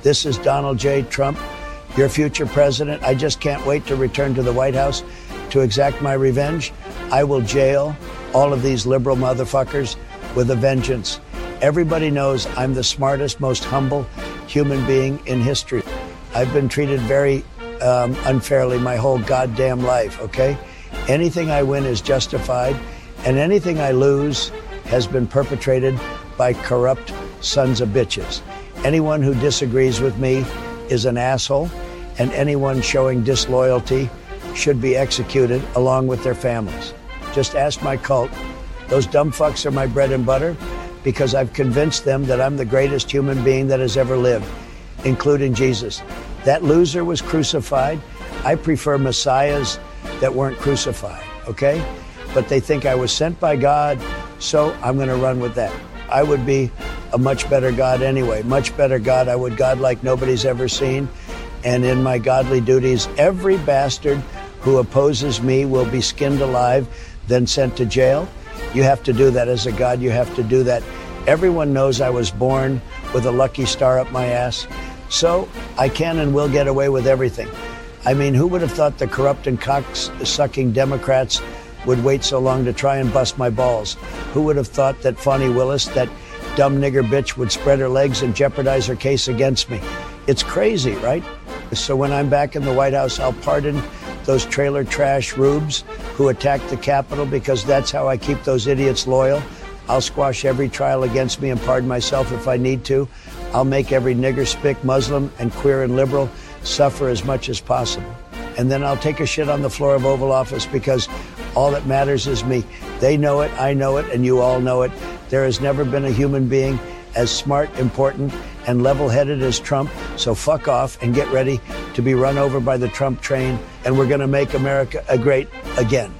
This is Donald J. Trump, your future president. I just can't wait to return to the White House to exact my revenge. I will jail all of these liberal motherfuckers with a vengeance. Everybody knows I'm the smartest, most humble human being in history. I've been treated very unfairly my whole goddamn life, okay? Anything I win is justified, and anything I lose has been perpetrated by corrupt sons of bitches. Anyone who disagrees with me is an asshole, and anyone showing disloyalty should be executed along with their families. Just ask my cult. Those dumb fucks are my bread and butter because I've convinced them that I'm the greatest human being that has ever lived, including Jesus. That loser was crucified. I prefer messiahs that weren't crucified, okay? But they think I was sent by God, so I'm going to run with that. I would be a much better God anyway, much better God. I would God like nobody's ever seen. And in my godly duties, every bastard who opposes me will be skinned alive, then sent to jail. You have to do that as a God. You have to do that. Everyone knows I was born with a lucky star up my ass. So I can and will get away with everything. I mean, who would have thought the corrupt and cock-sucking Democrats would wait so long to try and bust my balls? Who would have thought that Fani Willis, that dumb nigger bitch, would spread her legs and jeopardize her case against me? It's crazy, right? So when I'm back in the White House, I'll pardon those trailer trash rubes who attacked the Capitol because that's how I keep those idiots loyal. I'll squash every trial against me and pardon myself if I need to. I'll make every nigger, spick, Muslim, and queer and liberal suffer as much as possible. And then I'll take a shit on the floor of Oval Office because all that matters is me. They know it, I know it, and you all know it. There has never been a human being as smart, important, and level-headed as Trump. So fuck off and get ready to be run over by the Trump train, and we're going to make America great again.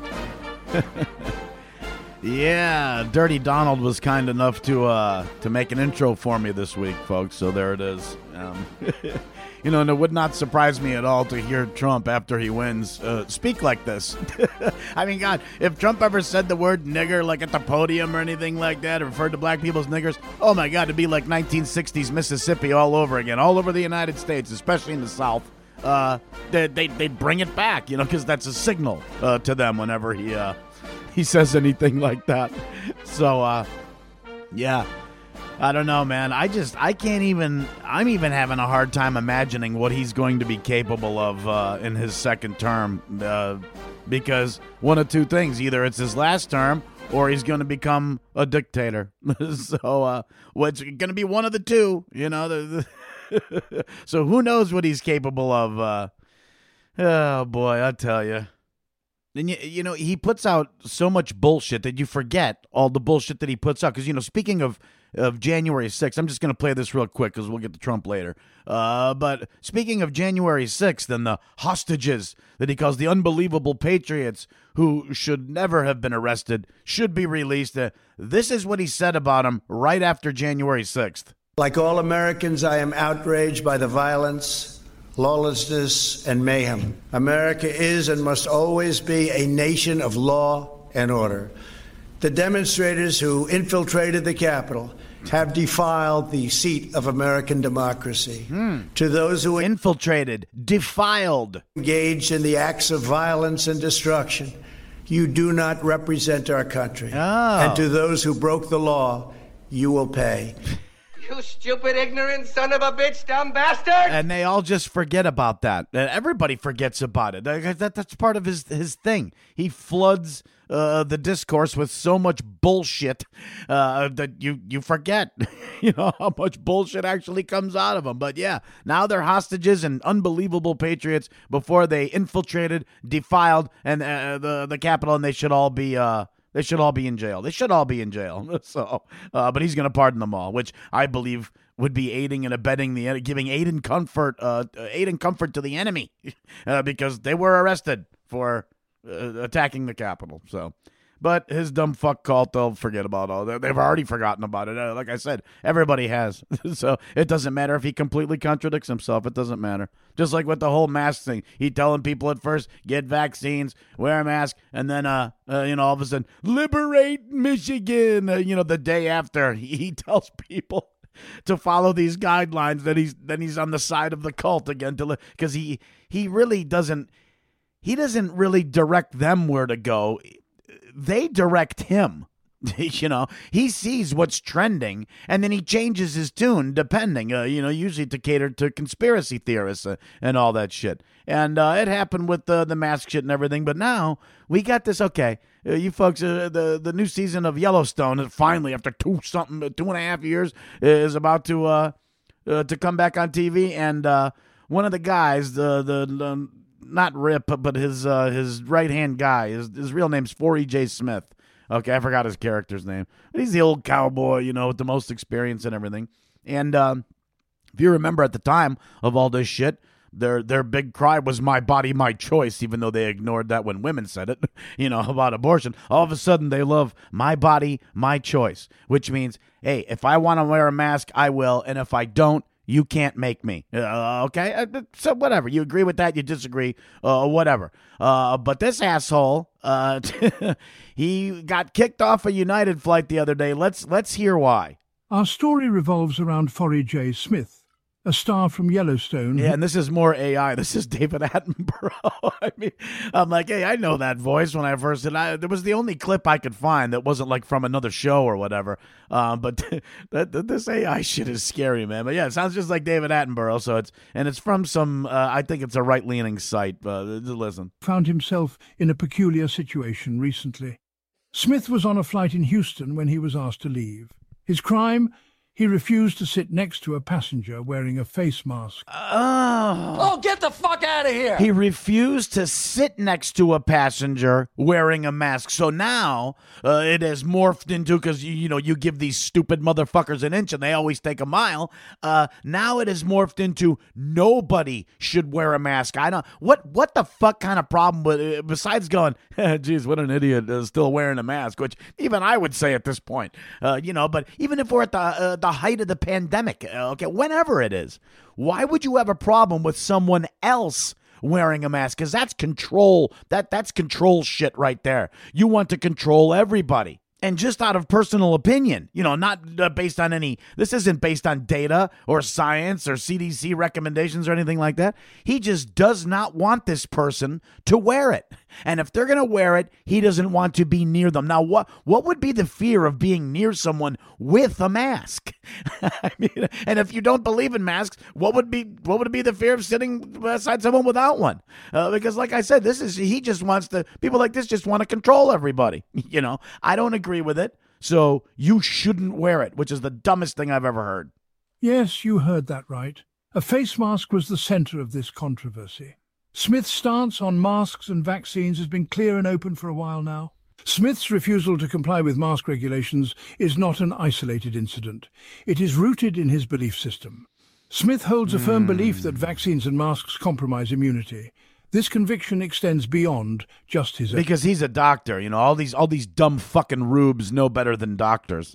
Yeah, Dirty Donald was kind enough to make an intro for me this week, folks. So there it is. And it would not surprise me at all to hear Trump after he wins speak like this. I mean, God, if Trump ever said the word nigger like at the podium or anything like that, or referred to black people as niggers, oh my God, it'd be like 1960s Mississippi all over again, all over the United States, especially in the South. They'd bring it back, because that's a signal to them whenever he says anything like that. So, yeah, I don't know, man. I'm even having a hard time imagining what he's going to be capable of in his second term, because one of two things: either it's his last term or he's going to become a dictator. So, it's going to be one of the two, So who knows what he's capable of? Oh boy, I tell you. And, he puts out so much bullshit that you forget all the bullshit that he puts out. Because, speaking of January 6th, I'm just going to play this real quick because we'll get to Trump later. But speaking of January 6th and the hostages that he calls the unbelievable patriots who should never have been arrested, should be released. This is what he said about them right after January 6th. Like all Americans, I am outraged by the violence, lawlessness, and mayhem. America is and must always be a nation of law and order. The demonstrators who infiltrated the Capitol have defiled the seat of American democracy. To those who infiltrated, defiled, engaged in the acts of violence and destruction, you do not represent our country. And to those who broke the law, you will pay. You stupid, ignorant son of a bitch, dumb bastard! And they all just forget about that. Everybody forgets about it. That's part of his thing. He floods the discourse with so much bullshit that you forget, how much bullshit actually comes out of them. But yeah, now they're hostages and unbelievable patriots before they infiltrated, defiled, and the Capitol, and they should all be in jail. They should all be in jail. So, but he's going to pardon them all, which I believe would be aiding and abetting giving aid and comfort to the enemy, because they were arrested for attacking the Capitol. So, but his dumb fuck cult, they'll forget about all that. They've already forgotten about it. Like I said, everybody has. So it doesn't matter if he completely contradicts himself. It doesn't matter. Just like with the whole mask thing, he telling people at first, get vaccines, wear a mask, and then all of a sudden, liberate Michigan. The day after, he tells people to follow these guidelines, then he's on the side of the cult again, because he really doesn't really direct them where to go. They direct him. He sees what's trending, and then he changes his tune depending, usually to cater to conspiracy theorists and all that shit. And it happened with the mask shit and everything. But now we got this. Okay, you folks, the new season of Yellowstone, finally after 2.5 years, is about to come back on TV. And one of the guys, the not Rip, but his right hand guy, his real name's Forey J. Smith. Okay, I forgot his character's name. But he's the old cowboy, with the most experience and everything. And if you remember at the time of all this shit, their big cry was "my body, my choice," even though they ignored that when women said it, about abortion. All of a sudden, they love "my body, my choice," which means, hey, if I want to wear a mask, I will, and if I don't, you can't make me. Okay? So whatever. You agree with that, you disagree, whatever. But this asshole, he got kicked off a United flight the other day. Let's hear why. Our story revolves around Forey J. Smith, a star from Yellowstone. Yeah, and this is more AI. This is David Attenborough. I mean, I'm like, hey, I know that voice when I first did. It was the only clip I could find that wasn't like from another show or whatever. But this AI shit is scary, man. But yeah, it sounds just like David Attenborough. So it's from some, I think it's a right-leaning site. Listen. Found himself in a peculiar situation recently. Smith was on a flight in Houston when he was asked to leave. His crime? He refused to sit next to a passenger wearing a face mask. Oh, get the fuck out of here! He refused to sit next to a passenger wearing a mask. So now it has morphed into, because you give these stupid motherfuckers an inch and they always take a mile. Now it has morphed into nobody should wear a mask. I don't. What the fuck kind of problem with besides going, geez, what an idiot is still wearing a mask, which even I would say at this point. But even if we're at the height of the pandemic, okay, whenever it is, why would you have a problem with someone else wearing a mask? Because that's control. That's control shit right there. You want to control everybody. And just out of personal opinion, not based on this isn't based on data or science or CDC recommendations or anything like that. He just does not want this person to wear it. And if they're going to wear it, he doesn't want to be near them. Now, what would be the fear of being near someone with a mask? I mean, and if you don't believe in masks, what would be the fear of sitting beside someone without one? Because like I said, people like this just want to control everybody. I don't agree with it. So you shouldn't wear it, which is the dumbest thing I've ever heard. Yes, you heard that right. A face mask was the center of this controversy. Smith's stance on masks and vaccines has been clear and open for a while now. Smith's refusal to comply with mask regulations is not an isolated incident. It is rooted in his belief system. Smith holds a firm belief that vaccines and masks compromise immunity. This conviction extends beyond just his own. Because he's a doctor, all these dumb fucking rubes know better than doctors,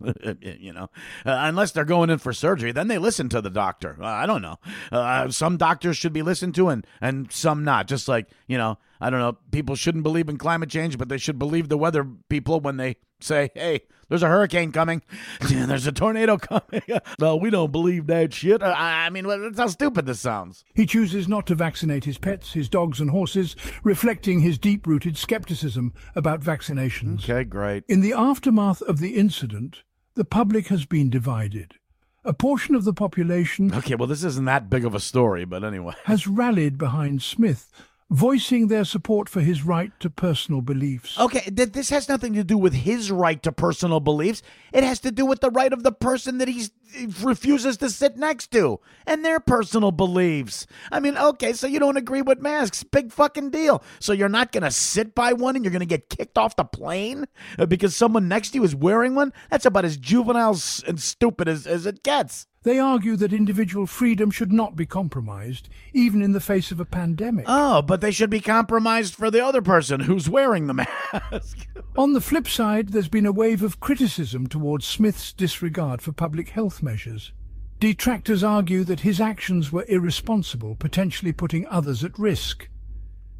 unless they're going in for surgery, then they listen to the doctor. I don't know. Some doctors should be listened to and some not. Just like, I don't know, people shouldn't believe in climate change, but they should believe the weather people when they say, hey, there's a hurricane coming. There's a tornado coming. No, we don't believe that shit. I mean, that's how stupid this sounds. He chooses not to vaccinate his pets, his dogs and horses, reflecting his deep-rooted skepticism about vaccinations. Okay, great. In the aftermath of the incident, the public has been divided. A portion of the population... Okay, well, this isn't that big of a story, but anyway. ...has rallied behind Smith, voicing their support for his right to personal beliefs. Okay, this has nothing to do with his right to personal beliefs. It has to do with the right of the person that he refuses to sit next to and their personal beliefs. I mean, okay, so you don't agree with masks. Big fucking deal. So you're not going to sit by one and you're going to get kicked off the plane because someone next to you is wearing one? That's about as juvenile and stupid as it gets. They argue that individual freedom should not be compromised, even in the face of a pandemic. Oh, but they should be compromised for the other person who's wearing the mask. On the flip side, there's been a wave of criticism towards Smith's disregard for public health measures. Detractors argue that his actions were irresponsible, potentially putting others at risk.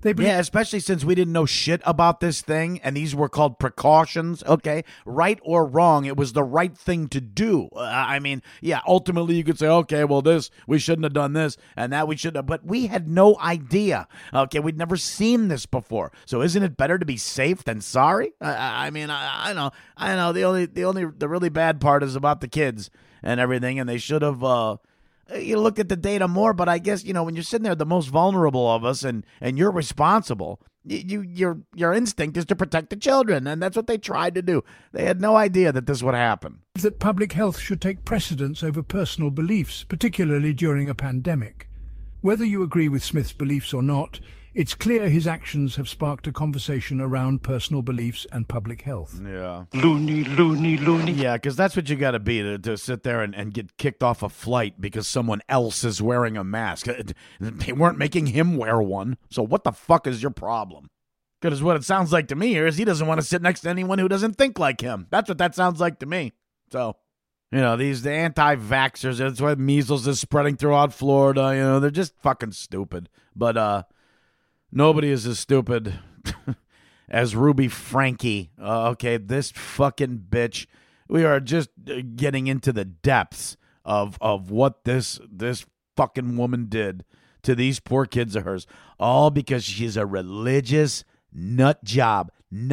Yeah, especially since we didn't know shit about this thing, and these were called precautions, okay? Right or wrong, it was the right thing to do. I mean, yeah, ultimately you could say, okay, well, we shouldn't have done this, and that we should have, but we had no idea, okay? We'd never seen this before, so isn't it better to be safe than sorry? I mean, I know, the really bad part is about the kids and everything, and they should have, you looked at the data more, but I guess, when you're sitting there, the most vulnerable of us, and you're responsible, your instinct is to protect the children, and that's what they tried to do. They had no idea that this would happen. That public health should take precedence over personal beliefs, particularly during a pandemic. Whether you agree with Smith's beliefs or not, it's clear his actions have sparked a conversation around personal beliefs and public health. Yeah. Loony. Yeah, because that's what you got to be to sit there and get kicked off a flight because someone else is wearing a mask. They weren't making him wear one, so what the fuck is your problem? Because what it sounds like to me here is he doesn't want to sit next to anyone who doesn't think like him. That's what that sounds like to me. So, the anti-vaxxers, that's why measles is spreading throughout Florida. They're just fucking stupid. But, nobody is as stupid as Ruby Franke. Okay, this fucking bitch. We are just getting into the depths of what this fucking woman did to these poor kids of hers. All because she's a religious nut job,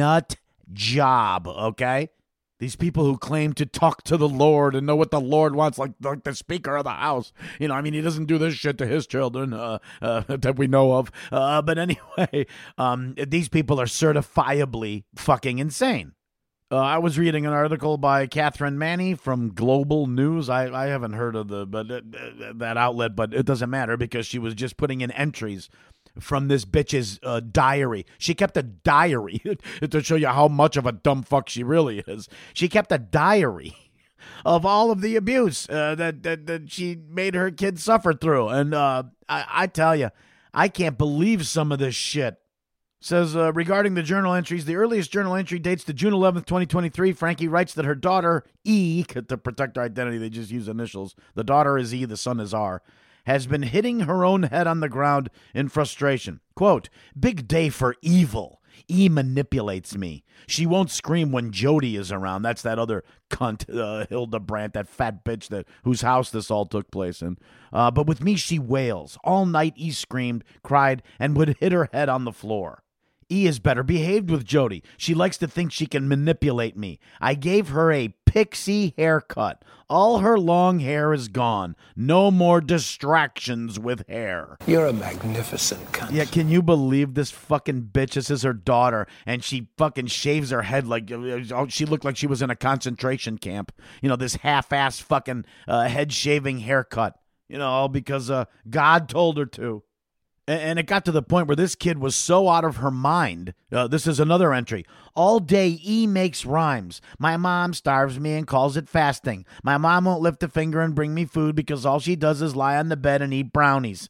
okay? These people who claim to talk to the Lord and know what the Lord wants, like the Speaker of the House. He doesn't do this shit to his children that we know of. But anyway, these people are certifiably fucking insane. I was reading an article by Catherine Manny from Global News. I haven't heard of that outlet, but it doesn't matter because she was just putting in entries from this bitch's diary. She kept a diary to show you how much of a dumb fuck she really is. She kept a diary of all of the abuse that she made her kids suffer through. And I tell you, I can't believe some of this shit. Says, regarding the journal entries, the earliest journal entry dates to June 11th, 2023. Franke writes that her daughter, E, to protect her identity, they just use initials. The daughter is E, the son is R, has been hitting her own head on the ground in frustration. Quote, big day for evil. E manipulates me. She won't scream when Jody is around. That's that other cunt, Hildebrandt, that fat bitch whose house this all took place in. But with me, she wails. All night, E screamed, cried, and would hit her head on the floor. E is better behaved with Jody. She likes to think she can manipulate me. I gave her a pixie haircut. All her long hair is gone. No more distractions with hair. You're a magnificent cunt. Yeah, can you believe this fucking bitch? This is her daughter, and she fucking shaves her head like she looked like she was in a concentration camp. This half-ass fucking head-shaving haircut. All because God told her to. And it got to the point where this kid was so out of her mind. This is another entry. All day, E makes rhymes. My mom starves me and calls it fasting. My mom won't lift a finger and bring me food because all she does is lie on the bed and eat brownies.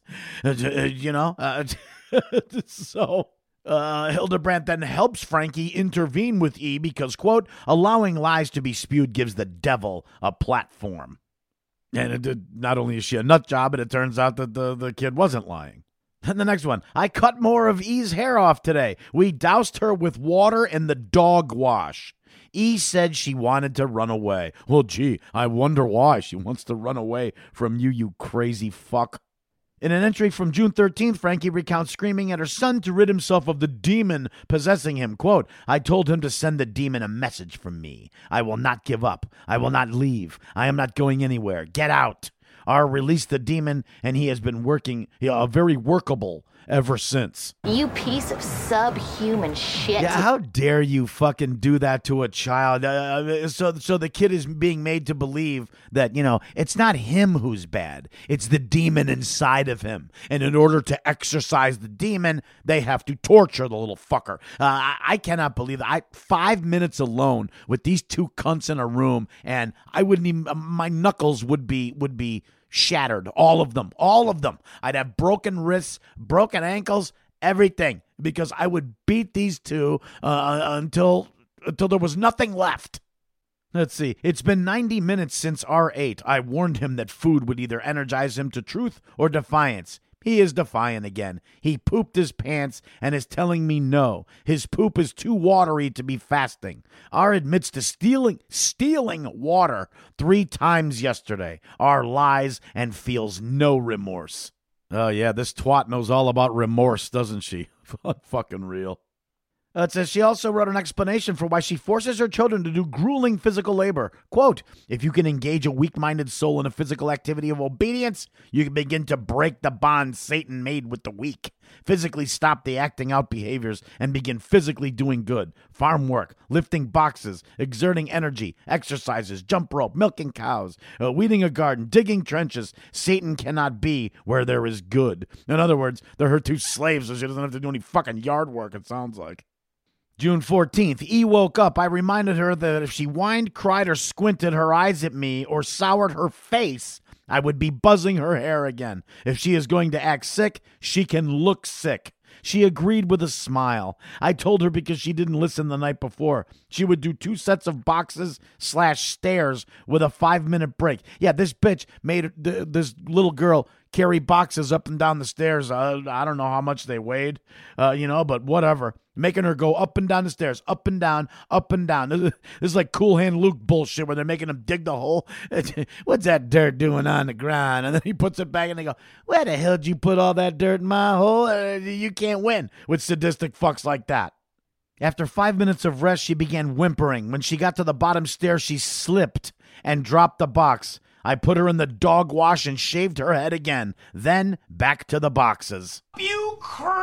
So Hildebrandt then helps Franke intervene with E because, quote, allowing lies to be spewed gives the devil a platform. And not only is she a nut job, but it turns out that the kid wasn't lying. And the next one, I cut more of E's hair off today. We doused her with water and the dog wash. E said she wanted to run away. Well, gee, I wonder why she wants to run away from you crazy fuck. In an entry from June 13th, Franke recounts screaming at her son to rid himself of the demon possessing him. Quote, I told him to send the demon a message from me. I will not give up. I will not leave. I am not going anywhere. Get out. R released the demon, and he has been working, very workable ever since. You piece of subhuman shit. Yeah, how dare you fucking do that to a child? So the kid is being made to believe that, it's not him who's bad. It's the demon inside of him. And in order to exorcise the demon, they have to torture the little fucker. I cannot believe that. 5 minutes alone with these two cunts in a room, and I wouldn't even, my knuckles would be shattered. All of them. I'd have broken wrists, broken ankles, everything, because I would beat these two until there was nothing left. Let's see. It's been 90 minutes since R ate. I warned him that food would either energize him to truth or defiance. He is defiant again. He pooped his pants and is telling me no. His poop is too watery to be fasting. R admits to stealing water 3 times yesterday. R lies and feels no remorse. Oh yeah, this twat knows all about remorse, doesn't she? Fucking real. It says she also wrote an explanation for why she forces her children to do grueling physical labor. Quote, if you can engage a weak-minded soul in a physical activity of obedience, you can begin to break the bond Satan made with the weak. Physically stop the acting out behaviors and begin physically doing good. Farm work, lifting boxes, exerting energy, exercises, jump rope, milking cows, weeding a garden, digging trenches. Satan cannot be where there is good. In other words, they're her 2 slaves so she doesn't have to do any fucking yard work, it sounds like. June 14th, E woke up. I reminded her that if she whined, cried, or squinted her eyes at me or soured her face, I would be buzzing her hair again. If she is going to act sick, she can look sick. She agreed with a smile. I told her because she didn't listen the night before. She would do 2 sets of boxes/stairs with a 5-minute break. Yeah, this bitch made this little girl carry boxes up and down the stairs. I don't know how much they weighed, but whatever. Making her go up and down the stairs, up and down, up and down. This is like Cool Hand Luke bullshit where they're making him dig the hole. What's that dirt doing on the ground? And then he puts it back and they go, where the hell did you put all that dirt in my hole? You can't win with sadistic fucks like that. After 5 minutes of rest, she began whimpering. When she got to the bottom stair, she slipped and dropped the box. I put her in the dog wash and shaved her head again. Then back to the boxes. You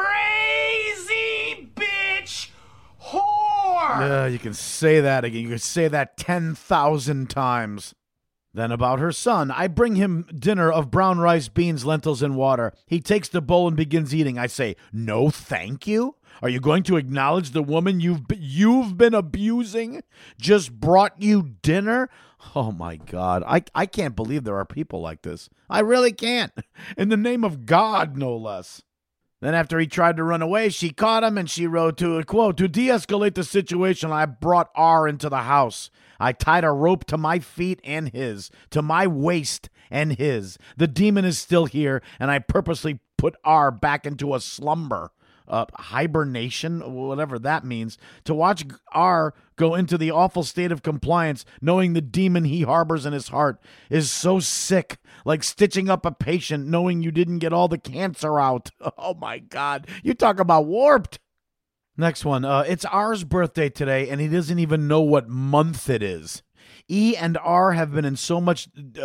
crazy bitch whore! You can say that again. You can say that 10,000 times. Then about her son, I bring him dinner of brown rice, beans, lentils, and water. He takes the bowl and begins eating. I say, no, thank you? Are you going to acknowledge the woman you've been abusing just brought you dinner? Oh, my God. I can't believe there are people like this. I really can't. In the name of God, no less. Then after he tried to run away, she caught him and she wrote to, quote, to de-escalate the situation, I brought R into the house. I tied a rope to my feet and his, to my waist and his. The demon is still here, and I purposely put R back into a slumber. Hibernation, whatever that means, to watch R go into the awful state of compliance, knowing the demon he harbors in his heart, is so sick, like stitching up a patient knowing you didn't get all the cancer out. Oh my God, you talk about warped. Next one, it's R's birthday today, and he doesn't even know what month it is. E and R have been in so much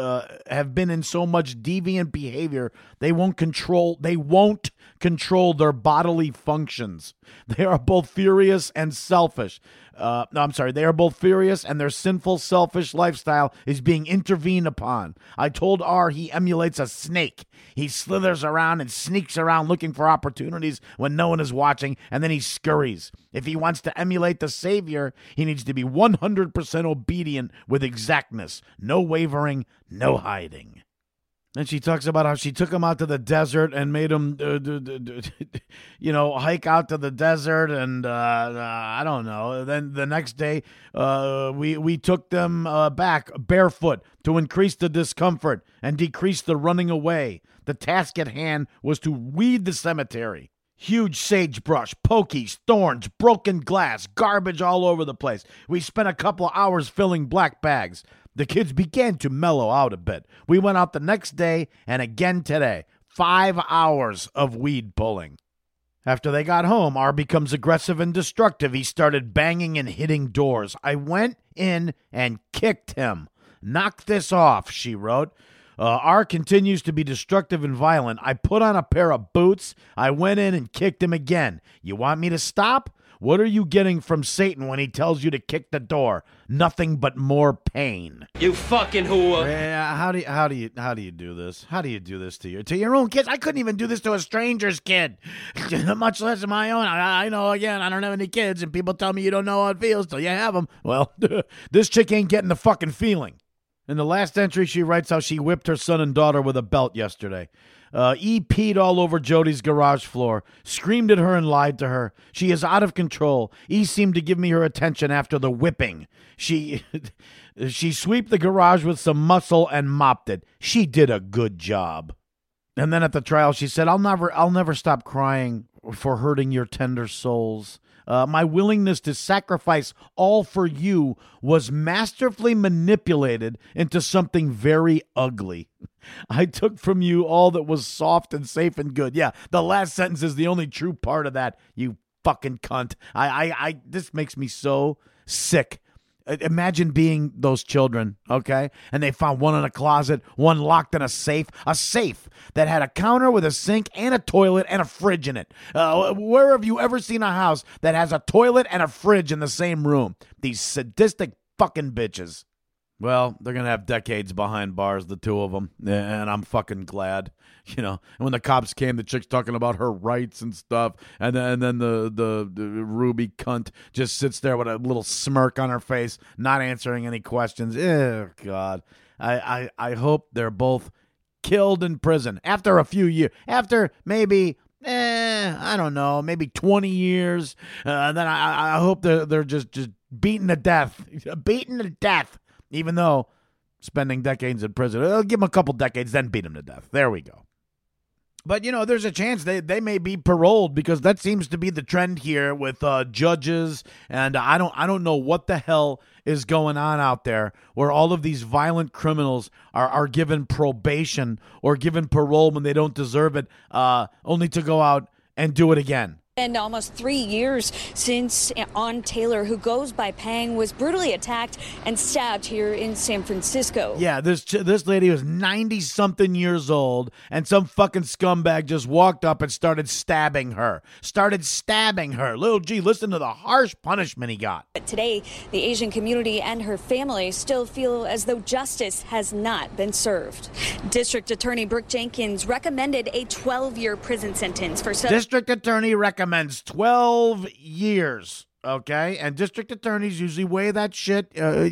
deviant behavior they won't control their bodily functions. They are both furious and selfish. They are both furious and their sinful, selfish lifestyle is being intervened upon. I told R he emulates a snake. He slithers around and sneaks around looking for opportunities when no one is watching, and then he scurries. If he wants to emulate the Savior, he needs to be 100% obedient with exactness. No wavering, no hiding. And she talks about how she took him out to the desert and made him, hike out to the desert. And I don't know. Then the next day, we took them back barefoot to increase the discomfort and decrease the running away. The task at hand was to weed the cemetery. Huge sagebrush, pokies, thorns, broken glass, garbage all over the place. We spent a couple hours filling black bags. The kids began to mellow out a bit. We went out the next day and again today. 5 hours of weed pulling. After they got home, R becomes aggressive and destructive. He started banging and hitting doors. I went in and kicked him. Knock this off, she wrote. R continues to be destructive and violent. I put on a pair of boots. I went in and kicked him again. You want me to stop? What are you getting from Satan when he tells you to kick the door? Nothing but more pain. You fucking whore. How do you do this? How do you do this to your own kids? I couldn't even do this to a stranger's kid, much less my own. I know, again, I don't have any kids, and people tell me you don't know how it feels till you have them. Well, this chick ain't getting the fucking feeling. In the last entry, she writes how she whipped her son and daughter with a belt yesterday. E peed all over Jody's garage floor, screamed at her and lied to her. She is out of control. E seemed to give me her attention after the whipping. She swept the garage with some muscle and mopped it. She did a good job. And then at the trial, she said, I'll never stop crying for hurting your tender souls. My willingness to sacrifice all for you was masterfully manipulated into something very ugly. I took from you all that was soft and safe and good. Yeah, the last sentence is the only true part of that, you fucking cunt. This makes me so sick. Imagine being those children, okay? And they found one in a closet, one locked in a safe that had a counter with a sink and a toilet and a fridge in it. Where have you ever seen a house that has a toilet and a fridge in the same room? These sadistic fucking bitches. Well, they're going to have decades behind bars, the two of them, and I'm fucking glad. You know, when the cops came, the chick's talking about her rights and stuff, and then the Ruby cunt just sits there with a little smirk on her face, not answering any questions. Oh, God. I hope they're both killed in prison after a few years, after maybe... I don't know, maybe 20 years. Then I hope they're just beaten to death. Beaten to death. Even though spending decades in prison, I'll give them a couple decades, then beat them to death. There we go. But, you know, there's a chance they may be paroled, because that seems to be the trend here with judges. And I don't know what the hell is going on out there where all of these violent criminals are given probation or given parole when they don't deserve it, only to go out and do it again. And almost 3 years since On Taylor, who goes by Pang, was brutally attacked and stabbed here in San Francisco. Yeah, this lady was 90-something years old, and some fucking scumbag just walked up and started stabbing her. Little G, listen to the harsh punishment he got. But today, the Asian community and her family still feel as though justice has not been served. District Attorney Brooke Jenkins recommended a 12-year prison sentence for... District Attorney recommends 12 years, okay? And district attorneys usually weigh that shit,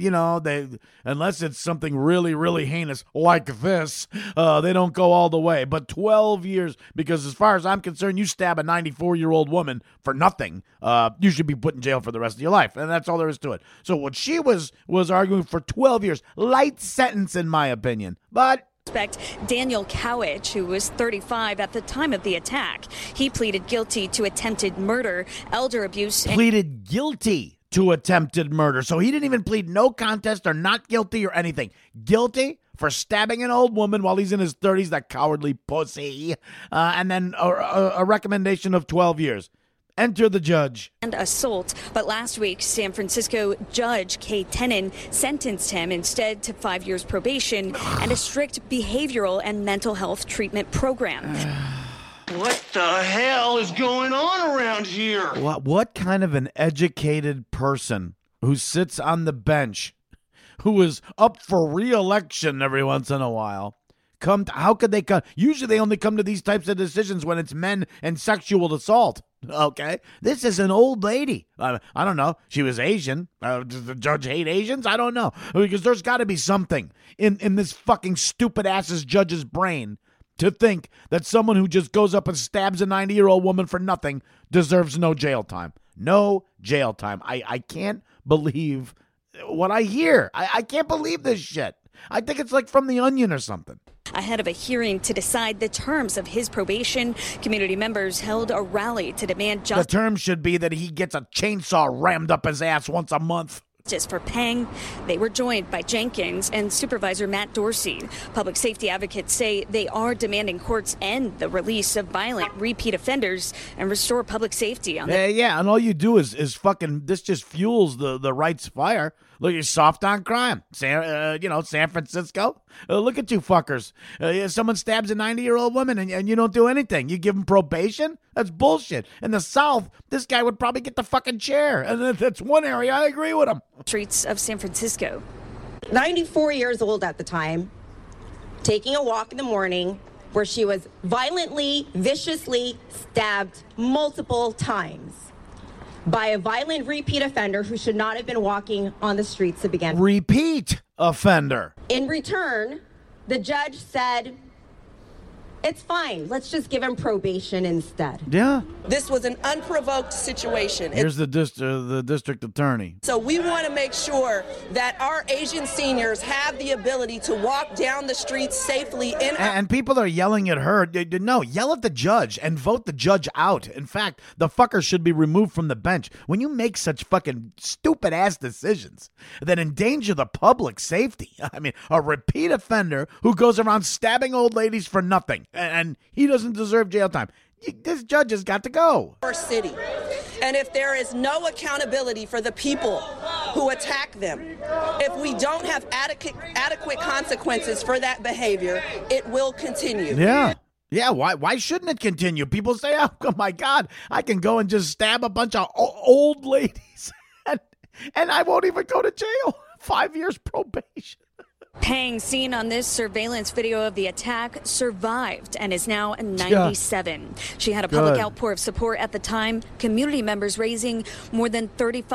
unless it's something really, really heinous like this, they don't go all the way. But 12 years, because as far as I'm concerned, you stab a 94-year-old woman for nothing, you should be put in jail for the rest of your life, and that's all there is to it. So what she was arguing for 12 years, light sentence in my opinion, but... Daniel Cowich, who was 35 at the time of the attack. He pleaded guilty to attempted murder, elder abuse. Pleaded guilty to attempted murder. So he didn't even plead no contest or not guilty or anything. Guilty for stabbing an old woman while he's in his 30s, that cowardly pussy. And then a recommendation of 12 years. Enter the judge. And assault. But last week, San Francisco Judge Kay Tenon sentenced him instead to 5 years probation and a strict behavioral and mental health treatment program. What the hell is going on around here? What kind of an educated person who sits on the bench, who is up for re-election every once in a while, how could they come? Usually they only come to these types of decisions when it's men and sexual assault. Okay, this is an old lady. I don't know. She was Asian. Does the judge hate Asians? I don't know. Because there's got to be something in this fucking stupid ass's judge's brain to think that someone who just goes up and stabs a 90-year-old woman for nothing deserves no jail time. No jail time. I can't believe what I hear. I can't believe this shit. I think it's like from The Onion or something. Ahead of a hearing to decide the terms of his probation, community members held a rally to demand justice. The term should be that he gets a chainsaw rammed up his ass once a month. Just for Pang. They were joined by Jenkins and Supervisor Matt Dorsey. Public safety advocates say they are demanding courts end the release of violent repeat offenders and restore public safety. Yeah, and all you do is fucking, this just fuels the right's fire. Look, you're soft on crime. San Francisco. Look at you fuckers. Someone stabs a 90-year-old woman and you don't do anything. You give them probation? That's bullshit. In the South, this guy would probably get the fucking chair. And that's one area I agree with him. Streets of San Francisco. 94 years old at the time, taking a walk in the morning where she was violently, viciously stabbed multiple times by a violent repeat offender who should not have been walking on the streets to begin. Repeat offender. In return, the judge said It's fine. Let's just give him probation instead. Yeah. This was an unprovoked situation. Here's the district attorney. So we want to make sure that our Asian seniors have the ability to walk down the streets safely. And people are yelling at her. No, yell at the judge and vote the judge out. In fact, the fucker should be removed from the bench. When you make such fucking stupid-ass decisions that endanger the public safety, I mean, a repeat offender who goes around stabbing old ladies for nothing, and he doesn't deserve jail time. This judge has got to go. Our city. And if there is no accountability for the people who attack them, if we don't have adequate consequences for that behavior, it will continue. Yeah. Yeah, why shouldn't it continue? People say, oh my God, I can go and just stab a bunch of old ladies and I won't even go to jail. 5 years probation. Pang, seen on this surveillance video of the attack, survived and is now 97. Yeah. She had a public outpour of support at the time, community members raising more than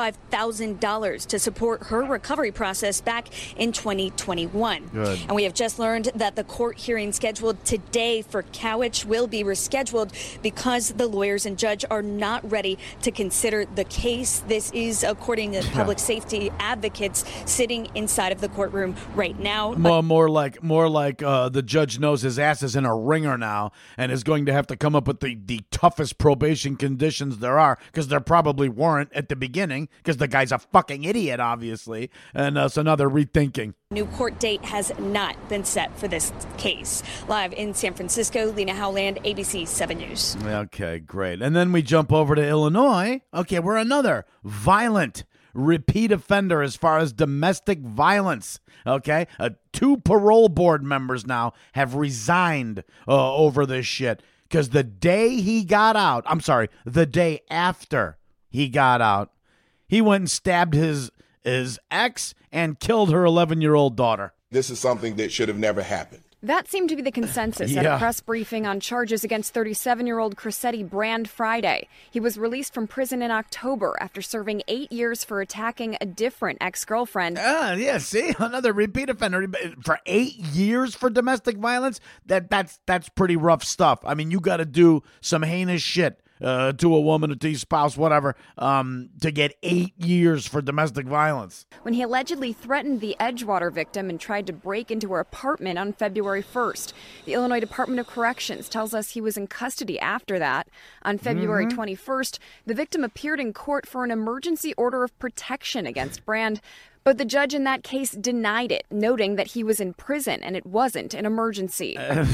$35,000 to support her recovery process back in 2021. Good. And we have just learned that the court hearing scheduled today for Cowich will be rescheduled because the lawyers and judge are not ready to consider the case. This is according to public safety advocates sitting inside of the courtroom right now. More like the judge knows his ass is in a ringer now and is going to have to come up with the toughest probation conditions there are, because there probably weren't at the beginning, because the guy's a fucking idiot, obviously. And so now they're rethinking. New court date has not been set for this case. Live in San Francisco, Lena Howland, ABC 7 News. Okay, great. And then we jump over to Illinois. Okay, we're another violent repeat offender as far as domestic violence. Okay, 2 parole board members now have resigned over this shit, because the day after he got out, he went and stabbed his ex and killed her 11-year-old daughter. This is something that should have never happened. That seemed to be the consensus at a press briefing on charges against 37-year-old Cressetti Brand Friday. He was released from prison in October after serving 8 years for attacking a different ex-girlfriend. See, another repeat offender for 8 years for domestic violence. That's pretty rough stuff. I mean, you got to do some heinous shit to a woman or to your spouse, whatever, to get 8 years for domestic violence. When he allegedly threatened the Edgewater victim and tried to break into her apartment on February 1st. The Illinois Department of Corrections tells us he was in custody after that. On February 21st, the victim appeared in court for an emergency order of protection against Brand, but the judge in that case denied it, noting that he was in prison and it wasn't an emergency.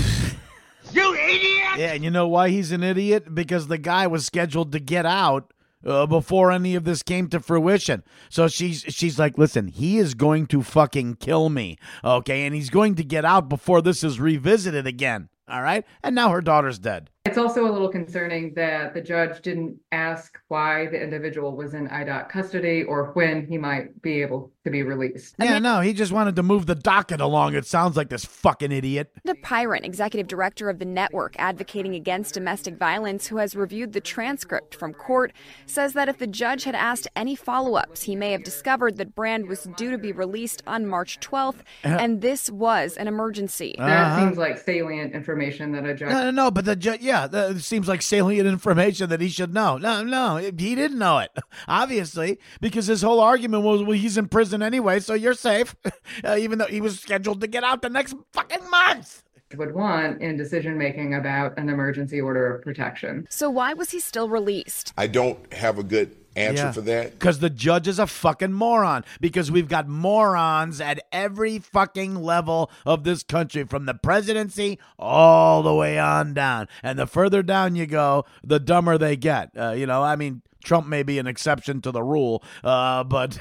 You idiot! Yeah, and you know why he's an idiot? Because the guy was scheduled to get out before any of this came to fruition. So she's like, listen, he is going to fucking kill me, okay? And he's going to get out before this is revisited again, all right? And now her daughter's dead. It's also a little concerning that the judge didn't ask why the individual was in IDOT custody or when he might be able to be released. Yeah, no, he just wanted to move the docket along. It sounds like this fucking idiot. Amanda Pyron, executive director of the network advocating against domestic violence, who has reviewed the transcript from court, says that if the judge had asked any follow-ups, he may have discovered that Brand was due to be released on March 12th, and this was an emergency. That seems like salient information that a judge... No, but the judge, that seems like salient information that he should know. No, he didn't know it, obviously, because his whole argument was, well, he's in prison anyway, so you're safe, even though he was scheduled to get out the next fucking month. Would want in decision-making about an emergency order of protection. So why was he still released? I don't have a good answer for that. Because the judge is a fucking moron. Because we've got morons at every fucking level of this country, from the presidency all the way on down. And the further down you go, the dumber they get. I mean, Trump may be an exception to the rule, but...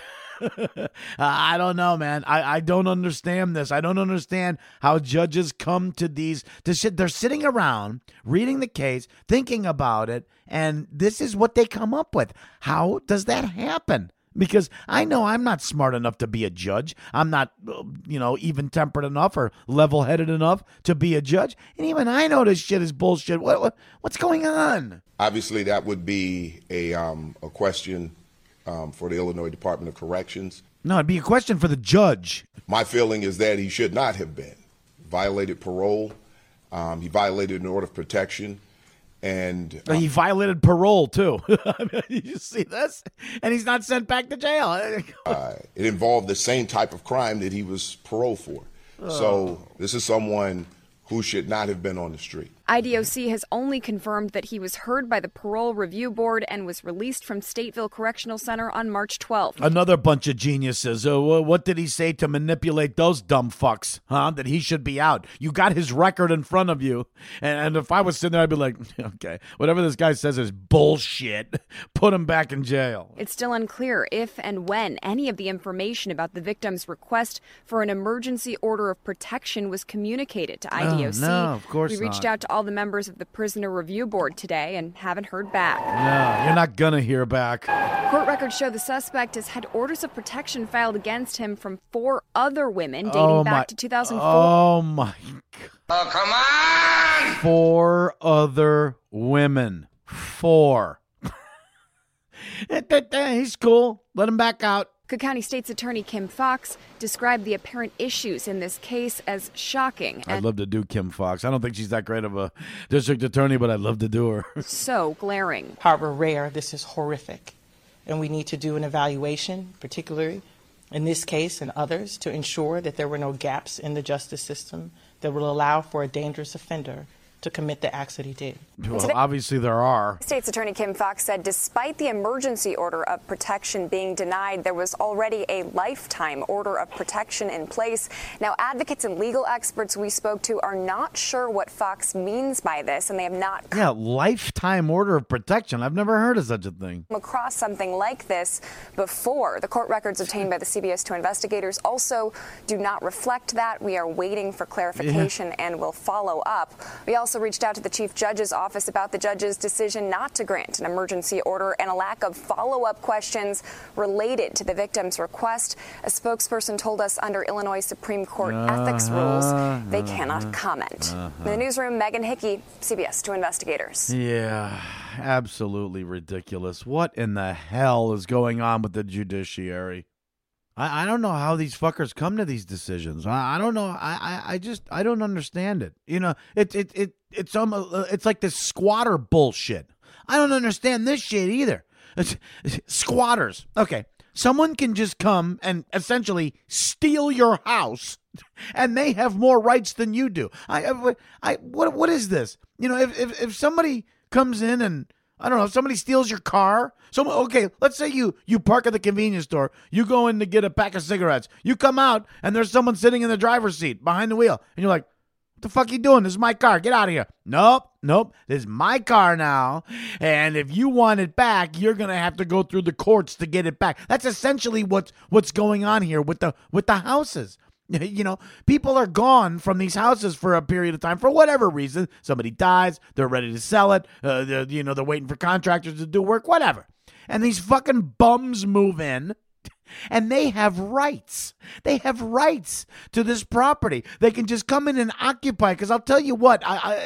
I don't know, man. I don't understand this. I don't understand how judges come to this shit. They're sitting around reading the case, thinking about it, and this is what they come up with. How does that happen? Because I know I'm not smart enough to be a judge. I'm not, even-tempered enough or level-headed enough to be a judge. And even I know this shit is bullshit. What's going on? Obviously, that would be a question for the Illinois Department of Corrections. No, it'd be a question for the judge. My feeling is that he should not have been. Violated parole, He violated an order of protection. And he violated parole, too. You see this? And he's not sent back to jail. It involved the same type of crime that he was paroled for. So this is someone who should not have been on the street. IDOC has only confirmed that he was heard by the Parole Review Board and was released from Stateville Correctional Center on March 12th. Another bunch of geniuses. What did he say to manipulate those dumb fucks? That he should be out. You got his record in front of you. And if I was sitting there, I'd be like, okay, whatever this guy says is bullshit. Put him back in jail. It's still unclear if and when any of the information about the victim's request for an emergency order of protection was communicated to IDOC. No, of course not. We reached out to all the members of the Prisoner Review Board today and haven't heard back. No, you're not gonna hear back. Court records show the suspect has had orders of protection filed against him from 4 other women dating back to 2004. Oh my God. Oh, come on! 4 other women. 4. He's cool. Let him back out. Cook County State's Attorney Kim Fox described the apparent issues in this case as shocking. I'd love to do Kim Fox. I don't think she's that great of a district attorney, but I'd love to do her. So glaring. Barbara Rare, this is horrific. And we need to do an evaluation, particularly in this case and others, to ensure that there were no gaps in the justice system that will allow for a dangerous offender to commit the acts that he did. Well, obviously there are. State's Attorney Kim Fox said despite the emergency order of protection being denied, there was already a lifetime order of protection in place. Now, advocates and legal experts we spoke to are not sure what Fox means by this, and they have not lifetime order of protection. I've never heard of such a thing. Come across something like this before. The court records obtained by the CBS 2 investigators also do not reflect that. We are waiting for clarification and will follow up. We also reached out to the Chief Judge's office about the judge's decision not to grant an emergency order and a lack of follow-up questions related to the victim's request. A spokesperson told us under Illinois Supreme Court ethics rules, they cannot comment. In the newsroom, Megan Hickey, CBS 2 investigators. Yeah, absolutely ridiculous. What in the hell is going on with the judiciary? I don't know how these fuckers come to these decisions. I don't know. I don't understand it. You know, it's like this squatter bullshit. I don't understand this shit either. Squatters. Okay. Someone can just come and essentially steal your house and they have more rights than you do. What is this? You know, if somebody comes in and I don't know, if somebody steals your car. Okay, let's say you park at the convenience store. You go in to get a pack of cigarettes. You come out, and there's someone sitting in the driver's seat behind the wheel. And you're like, what the fuck are you doing? This is my car. Get out of here. Nope. This is my car now. And if you want it back, you're going to have to go through the courts to get it back. That's essentially what's going on here with the houses. You know, people are gone from these houses for a period of time for whatever reason. Somebody dies, they're ready to sell it. They're waiting for contractors to do work, whatever. And these fucking bums move in, and they have rights. They have rights to this property. They can just come in and occupy. Because I'll tell you what,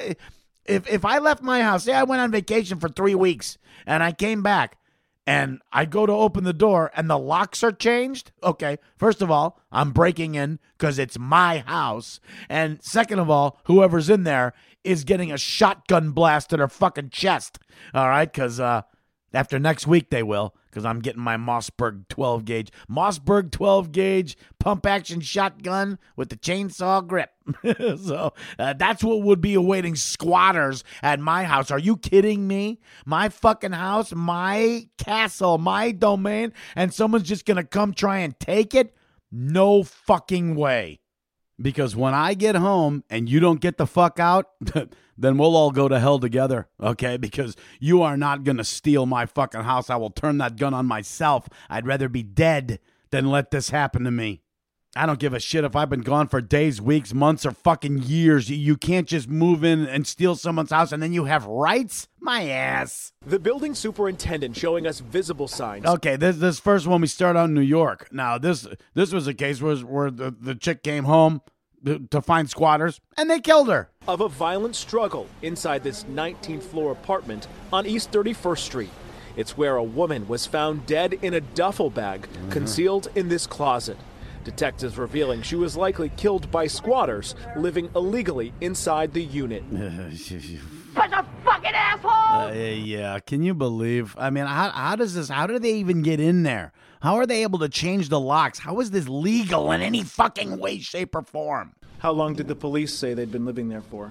if I left my house, say I went on vacation for 3 weeks, and I came back, and I go to open the door and the locks are changed. Okay, first of all, I'm breaking in because it's my house. And second of all, whoever's in there is getting a shotgun blast to their fucking chest. All right, because after next week they will, because I'm getting my Mossberg 12 gauge. Mossberg 12 gauge pump action shotgun with the chainsaw grip. So that's what would be awaiting squatters at my house. Are you kidding me? My fucking house, my castle, my domain, and someone's just going to come try and take it? No fucking way. Because when I get home and you don't get the fuck out, then we'll all go to hell together, okay? Because you are not going to steal my fucking house. I will turn that gun on myself. I'd rather be dead than let this happen to me. I don't give a shit if I've been gone for days, weeks, months, or fucking years. You can't just move in and steal someone's house and then you have rights? My ass. The building superintendent showing us visible signs. Okay, this first one, we start out in New York. Now, this was a case where the chick came home to find squatters, and they killed her. Of a violent struggle inside this 19th floor apartment on East 31st Street. It's where a woman was found dead in a duffel bag concealed in this closet. Detectives revealing she was likely killed by squatters living illegally inside the unit. Bunch of fucking assholes! Yeah, can you believe? I mean, how do they even get in there? How are they able to change the locks? How is this legal in any fucking way, shape, or form? How long did the police say they'd been living there for?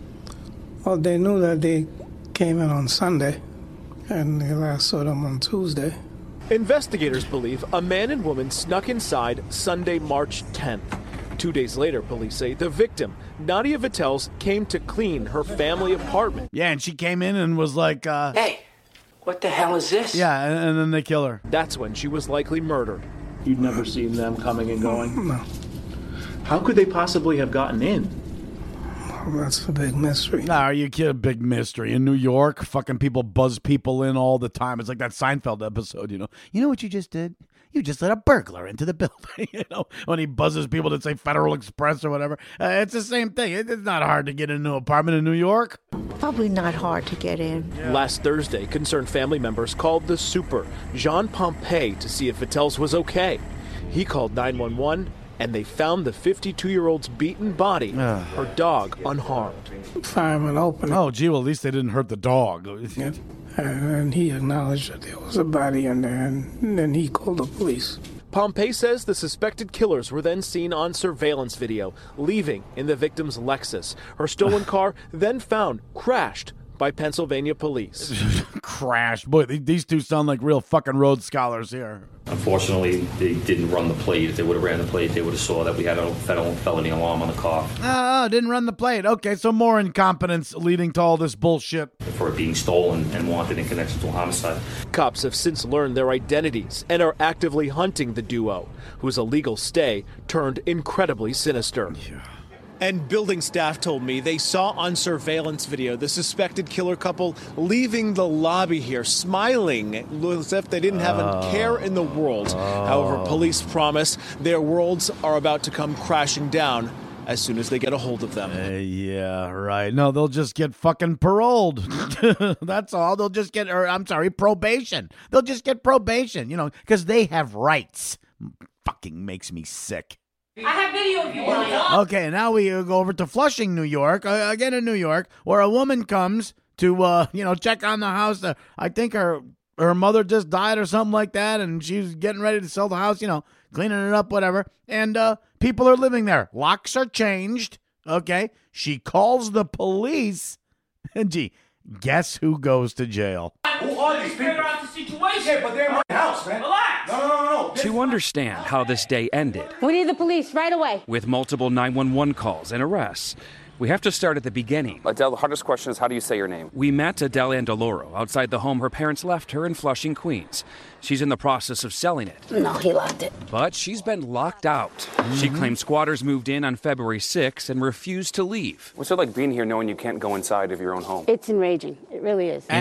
Well, they knew that they came in on Sunday, and they last saw them on Tuesday. Investigators believe a man and woman snuck inside Sunday, March 10th. 2 days later, police say the victim, Nadia Vitels, came to clean her family apartment. Yeah, and she came in and was like, Hey, what the hell is this? Yeah, and then they kill her. That's when she was likely murdered. You'd never seen them coming and going? No. How could they possibly have gotten in? Well, that's a big mystery. Nah, are you kidding? Big mystery. In New York, fucking people buzz people in all the time. It's like that Seinfeld episode, you know. You know what you just did? You just let a burglar into the building, you know, when he buzzes people that say Federal Express or whatever. It's the same thing. It's not hard to get into an apartment in New York. Probably not hard to get in. Yeah. Last Thursday, concerned family members called the super, Jean Pompey, to see if Vitels was okay. He called 911, and they found the 52-year-old's beaten body, her dog unharmed. Fireman opened. Oh, gee, well, at least they didn't hurt the dog. Yeah. And he acknowledged that there was a body in there, and then he called the police. Pompey says the suspected killers were then seen on surveillance video, leaving in the victim's Lexus. Her stolen car then found crashed by Pennsylvania police. Crashed. Boy, these two sound like real fucking Rhodes Scholars here. Unfortunately, they didn't run the plate. If they would have ran the plate, they would have saw that we had a federal felony alarm on the car. Oh, didn't run the plate. Okay, so more incompetence leading to all this bullshit. For it being stolen and wanted in connection to a homicide. Cops have since learned their identities and are actively hunting the duo, whose illegal stay turned incredibly sinister. Yeah. And building staff told me they saw on surveillance video the suspected killer couple leaving the lobby here, smiling as if they didn't have a care in the world. However, police promise their worlds are about to come crashing down as soon as they get a hold of them. Yeah, right. No, they'll just get fucking paroled. That's all. They'll just get, probation. They'll just get probation, you know, because they have rights. Fucking makes me sick. I have video of you, Brian. Okay, now we go over to Flushing, New York, again in New York, where a woman comes to, check on the house. I think her mother just died or something like that, and she's getting ready to sell the house, cleaning it up, whatever. And people are living there. Locks are changed, okay? She calls the police, and gee, guess who goes to jail? Who are these people? Out the situation. Yeah, but they're in my house, man. Relax. No. To understand how this day ended, we need the police right away. With multiple 911 calls and arrests, we have to start at the beginning. Adele, the hardest question is, how do you say your name? We met Adele Andaloro outside the home her parents left her in Flushing, Queens. She's in the process of selling it. No, he locked it. But she's been locked out. Mm-hmm. She claims squatters moved in on February 6th and refused to leave. What's it like being here knowing you can't go inside of your own home? It's enraging. It really is.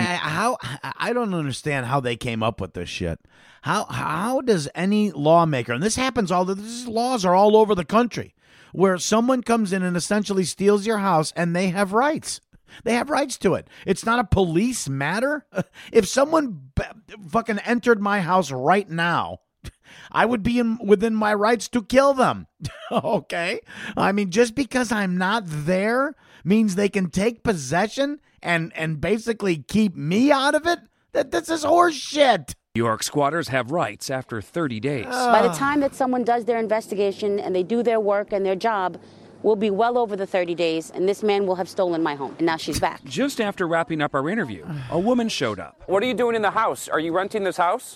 I don't understand how they came up with this shit. How does any lawmaker, and this happens these laws are all over the country, where someone comes in and essentially steals your house and they have rights. They have rights to it. It's not a police matter. If someone fucking entered my house right now, I would be within my rights to kill them. Okay? I mean, just because I'm not there means they can take possession and basically keep me out of it? This is horse shit. New York squatters have rights after 30 days. By the time that someone does their investigation and they do their work and their job, we'll be well over the 30 days, and this man will have stolen my home. And now she's back. Just after wrapping up our interview, a woman showed up. What are you doing in the house? Are you renting this house?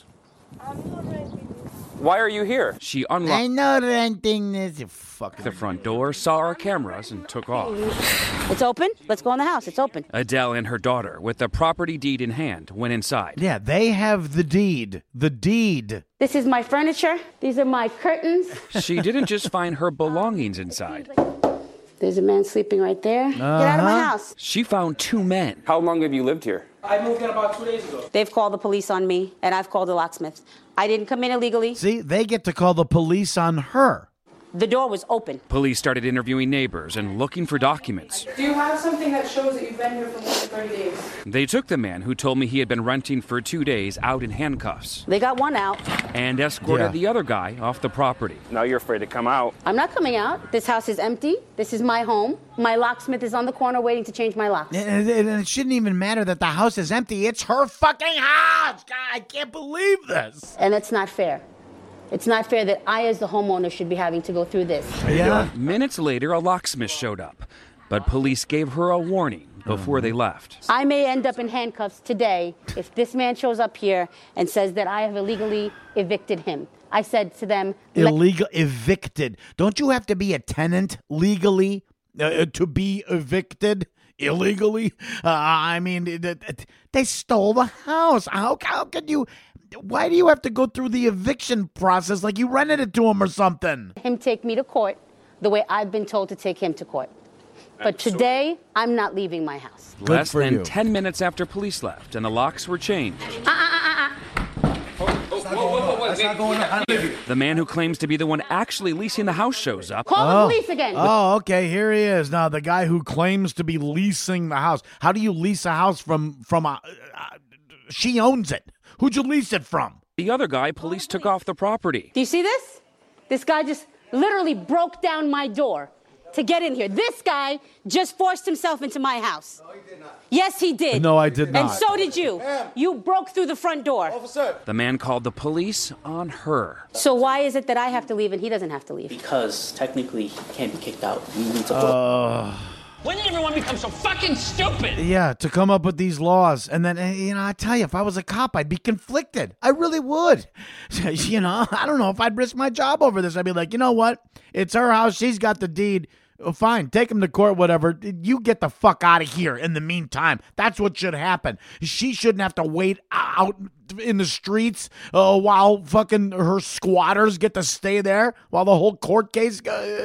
Why are you here? She unlocked. I know renting this. Fuck the front door, saw our cameras, and took off. It's open. Let's go in the house. It's open. Adele and her daughter, with the property deed in hand, went inside. Yeah, they have the deed. The deed. This is my furniture. These are my curtains. She didn't just find her belongings inside. There's a man sleeping right there. Get out of my house. She found two men. How long have you lived here? I moved in about 2 days ago. They've called the police on me, and I've called the locksmiths. I didn't come in illegally. See, they get to call the police on her. The door was open. Police started interviewing neighbors and looking for documents. Do you have something that shows that you've been here for more than 30 days? They took the man who told me he had been renting for 2 days out in handcuffs. They got one out. And escorted the other guy off the property. Now you're afraid to come out. I'm not coming out. This house is empty. This is my home. My locksmith is on the corner waiting to change my locks. And it shouldn't even matter that the house is empty. It's her fucking house. God, I can't believe this. And it's not fair. It's not fair that I, as the homeowner, should be having to go through this. Yeah. Minutes later, a locksmith showed up, but police gave her a warning before they left. I may end up in handcuffs today if this man shows up here and says that I have illegally evicted him. I said to them... Illegal evicted. Don't you have to be a tenant legally to be evicted? Illegally? I mean, they stole the house. How could you... Why do you have to go through the eviction process like you rented it to him or something? Him take me to court the way I've been told to take him to court. But today, I'm not leaving my house. Less than 10 minutes after police left and the locks were changed. The man who claims to be the one actually leasing the house shows up. Call the police again. Oh, okay, here he is. Now, the guy who claims to be leasing the house. How do you lease a house from she owns it. Who'd you lease it from? The other guy police took off the property. Do you see this? This guy just literally broke down my door to get in here. This guy just forced himself into my house. No, he did not. Yes, he did. No, I did not. And so did you. You broke through the front door. Officer. The man called the police on her. So why is it that I have to leave and he doesn't have to leave? Because technically he can't be kicked out. We need to When did everyone become so fucking stupid? Yeah, to come up with these laws. And then, I tell you, if I was a cop, I'd be conflicted. I really would. I don't know if I'd risk my job over this. I'd be like, you know what? It's her house. She's got the deed. Fine, take him to court, whatever. You get the fuck out of here in the meantime. That's what should happen. She shouldn't have to wait out in the streets while fucking her squatters get to stay there while the whole court case,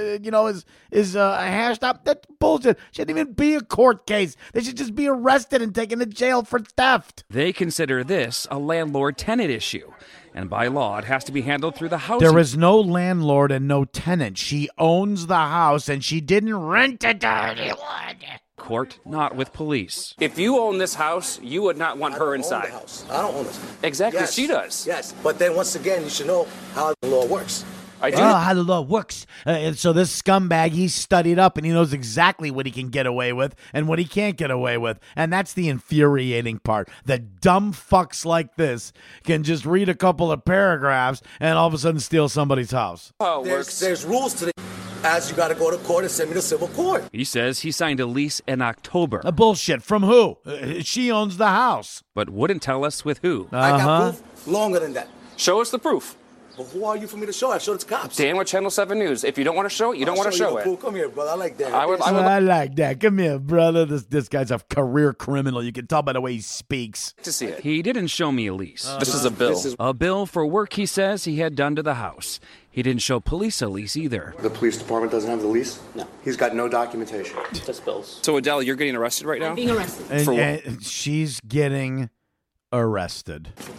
is hashed up. That's bullshit. Shouldn't even be a court case. They should just be arrested and taken to jail for theft. They consider this a landlord-tenant issue. And by law, it has to be handled through the housing. There is no landlord and no tenant. She owns the house and she didn't rent it to anyone. Court, not with police. If you own this house, you would not want her inside. I don't own the house. I don't own it. Exactly, Yes. she does. Yes, but then once again, you should know how the law works. I do. Oh, how the law works. And so this scumbag, he's studied up and he knows exactly what he can get away with and what he can't get away with. And that's the infuriating part. That dumb fucks like this can just read a couple of paragraphs and all of a sudden steal somebody's house. How it works. There's rules to it. As you got to go to court and send me to civil court. He says he signed a lease in October. Bullshit. From who? She owns the house. But wouldn't tell us with who. I got proof longer than that. Show us the proof. But who are you for me to show? I showed it to cops. Dan with Channel 7 News. If you don't want to show it, you don't want to show it. Proof. Come here, brother. I like that. I like that. Come here, brother. This guy's a career criminal. You can tell by the way he speaks. To see it. He didn't show me a lease. This is a bill. A bill for work he says he had done to the house. He didn't show police a lease either. The police department doesn't have the lease? No. He's got no documentation. Just bills. So, Adele, you're getting arrested right now? I'm being arrested. And she's getting arrested. For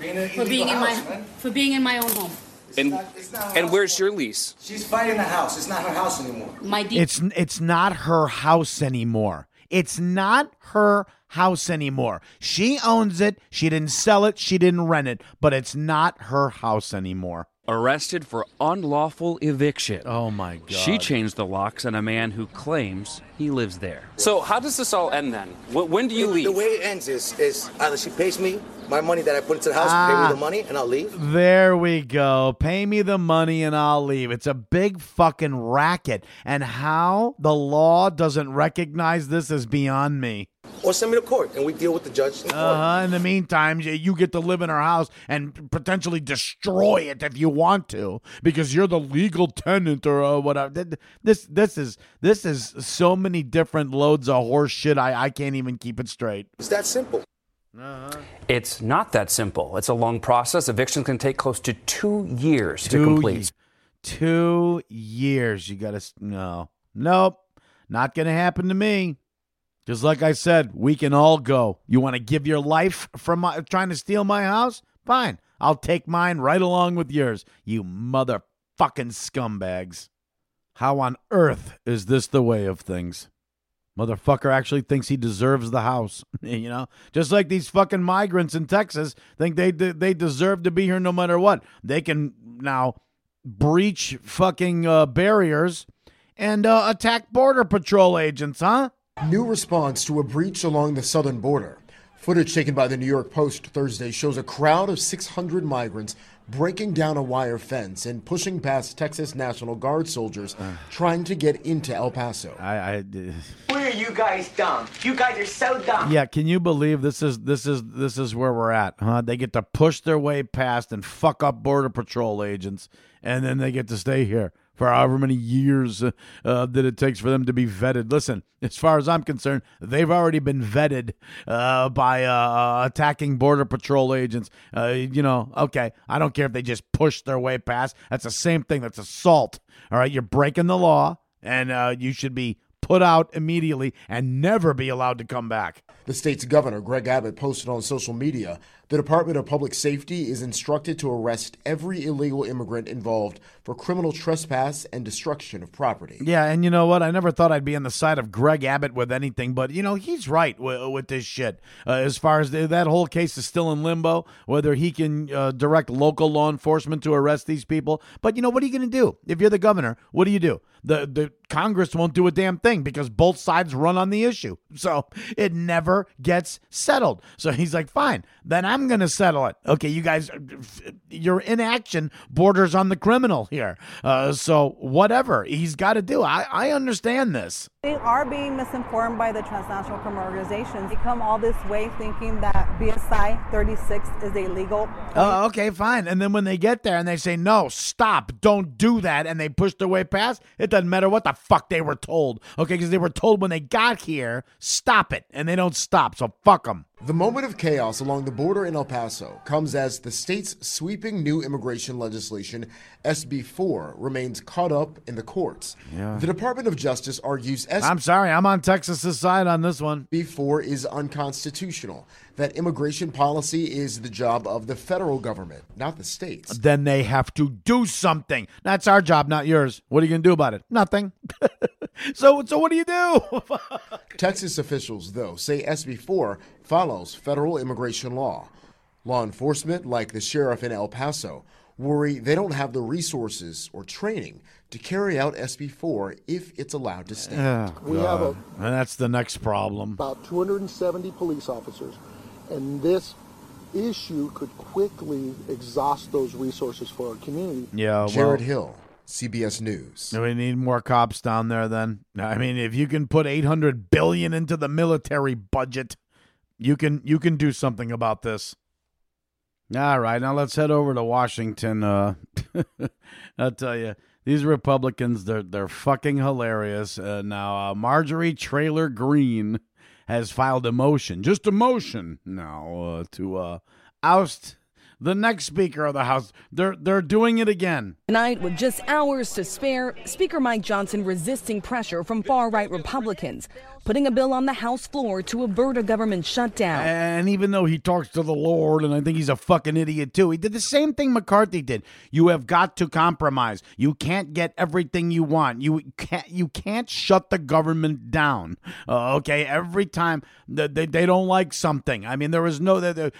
being in my own home. And where's your lease? She's fighting the house. It's not her house anymore. It's not her house anymore. It's not her house anymore. She owns it. She didn't sell it. She didn't rent it. But it's not her house anymore. Arrested for unlawful eviction. Oh, my God. She changed the locks on a man who claims he lives there. So how does this all end then? When do you leave? The way it ends is either she pays me my money that I put into the house, pay me the money, and I'll leave. There we go. Pay me the money and I'll leave. It's a big fucking racket. And how the law doesn't recognize this is beyond me. Or send me to court, and we deal with the judge in court. In the meantime, you get to live in her house and potentially destroy it if you want to, because you're the legal tenant or whatever. This is so many different loads of horse shit. I can't even keep it straight. It's that simple. It's not that simple. It's a long process. Evictions can take close to 2 years to complete. 2 years. You got to... Nope. Not going to happen to me. Just like I said, we can all go. You want to give your life from trying to steal my house? Fine. I'll take mine right along with yours, you motherfucking scumbags. How on earth is this the way of things? Motherfucker actually thinks he deserves the house, you know? Just like these fucking migrants in Texas think they deserve to be here no matter what. They can now breach fucking barriers and attack Border Patrol agents, huh? New response to a breach along the southern border. Footage taken by the New York Post Thursday shows a crowd of 600 migrants breaking down a wire fence and pushing past Texas National Guard soldiers trying to get into El Paso. Where are you guys dumb? You guys are so dumb. Yeah, can you believe this is where we're at, huh? They get to push their way past and fuck up Border Patrol agents, and then they get to stay here for however many years that it takes for them to be vetted. Listen, as far as I'm concerned, they've already been vetted by attacking Border Patrol agents. Okay, I don't care if they just push their way past. That's the same thing. That's assault. All right, you're breaking the law, and you should be put out immediately and never be allowed to come back. The state's governor, Greg Abbott, posted on social media, the Department of Public Safety is instructed to arrest every illegal immigrant involved for criminal trespass and destruction of property. Yeah, and you know what? I never thought I'd be on the side of Greg Abbott with anything, but, he's right with this shit. As far as that whole case is still in limbo, whether he can direct local law enforcement to arrest these people. But, what are you going to do? If you're the governor, what do? The Congress won't do a damn thing because both sides run on the issue. So it never gets settled. So he's like, fine, then I'm going to settle it. Okay, you guys, your inaction borders on the criminal here. So whatever he's got to do, I understand this. They are being misinformed by the transnational criminal organizations. They come all this way thinking that BSI 36 is illegal. Oh, okay, fine. And then when they get there and they say, no, stop, don't do that, and they push their way past, it doesn't matter what the fuck they were told. Okay, because they were told when they got here, stop it, and they don't stop, so fuck them. The moment of chaos along the border in El Paso comes as the state's sweeping new immigration legislation, SB 4, remains caught up in the courts. Yeah. The Department of Justice argues I'm sorry, I'm on Texas's side on this one. SB 4 is unconstitutional, that immigration policy is the job of the federal government, not the states. Then they have to do something. That's our job, not yours. What are you going to do about it? Nothing. So what do you do? Texas officials, though, say SB 4 follows federal immigration law. Law enforcement, like the sheriff in El Paso, worry they don't have the resources or training to carry out SB 4 if it's allowed to stand. We have and that's the next problem. About 270 police officers, and this issue could quickly exhaust those resources for our community. Yeah, Jared Hill, CBS News. We need more cops down there then. I mean, if you can put $800 billion into the military budget, you can do something about this. All right, now let's head over to Washington. I'll tell you, these Republicans, they're fucking hilarious. Now, Marjorie Taylor Greene has filed a motion now to oust the next Speaker of the House. They're doing it again. Tonight, with just hours to spare, Speaker Mike Johnson resisting pressure from far-right Republicans, putting a bill on the House floor to avert a government shutdown. And even though he talks to the Lord, and I think he's a fucking idiot too, he did the same thing McCarthy did. You have got to compromise. You can't get everything you want. You can't shut the government down. Okay, every time they don't like something. I mean, there was no the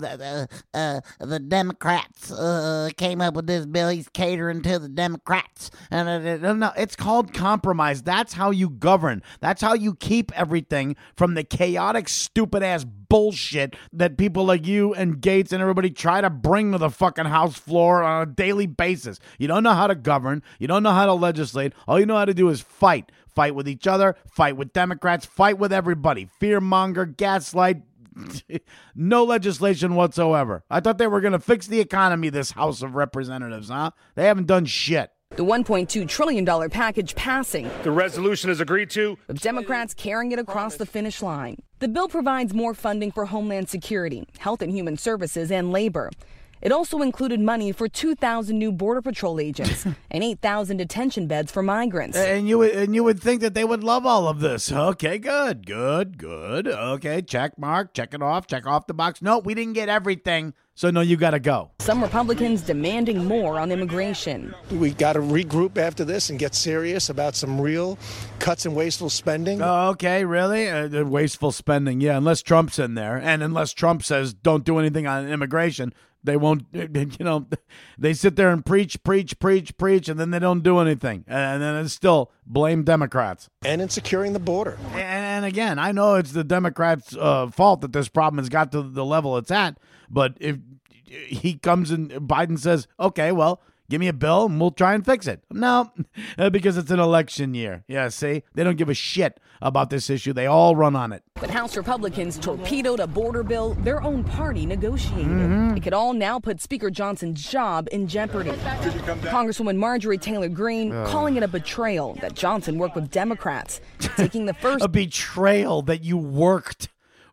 Democrats came up with this bill. He's catering to the Democrats, and no, it's called compromise. That's how you govern. That's how you keep everything from the chaotic, stupid-ass bullshit that people like you and Gates and everybody try to bring to the fucking House floor on a daily basis. You don't know how to govern. You don't know how to legislate. All you know how to do is fight. Fight with each other. Fight with Democrats. Fight with everybody. Fearmonger, gaslight. No legislation whatsoever. I thought they were going to fix the economy, this House of Representatives, huh? They haven't done shit. The $1.2 trillion package passing. The resolution is agreed to, with Democrats carrying it across the finish line. The bill provides more funding for Homeland Security, Health and Human Services, and labor. It also included money for 2,000 new Border Patrol agents and 8,000 detention beds for migrants. And you would think that they would love all of this. Okay, good. Okay, check mark, check it off, check off the box. No, we didn't get everything, so no, you got to go. Some Republicans demanding more on immigration. We got to regroup after this and get serious about some real cuts and wasteful spending. Oh, okay, really? Wasteful spending, yeah, unless Trump's in there. And unless Trump says don't do anything on immigration, they won't, they sit there and preach, and then they don't do anything. And then it's still blame Democrats. And in securing the border. And again, I know it's the Democrats' fault that this problem has got to the level it's at. But if he comes and Biden says, okay, well, give me a bill and we'll try and fix it. No, because it's an election year. Yeah, see, they don't give a shit about this issue. They all run on it. But House Republicans torpedoed a border bill their own party negotiated. It could all now put Speaker Johnson's job in jeopardy. Congresswoman Marjorie Taylor Greene calling it a betrayal that Johnson worked with Democrats, taking the first... A betrayal that you worked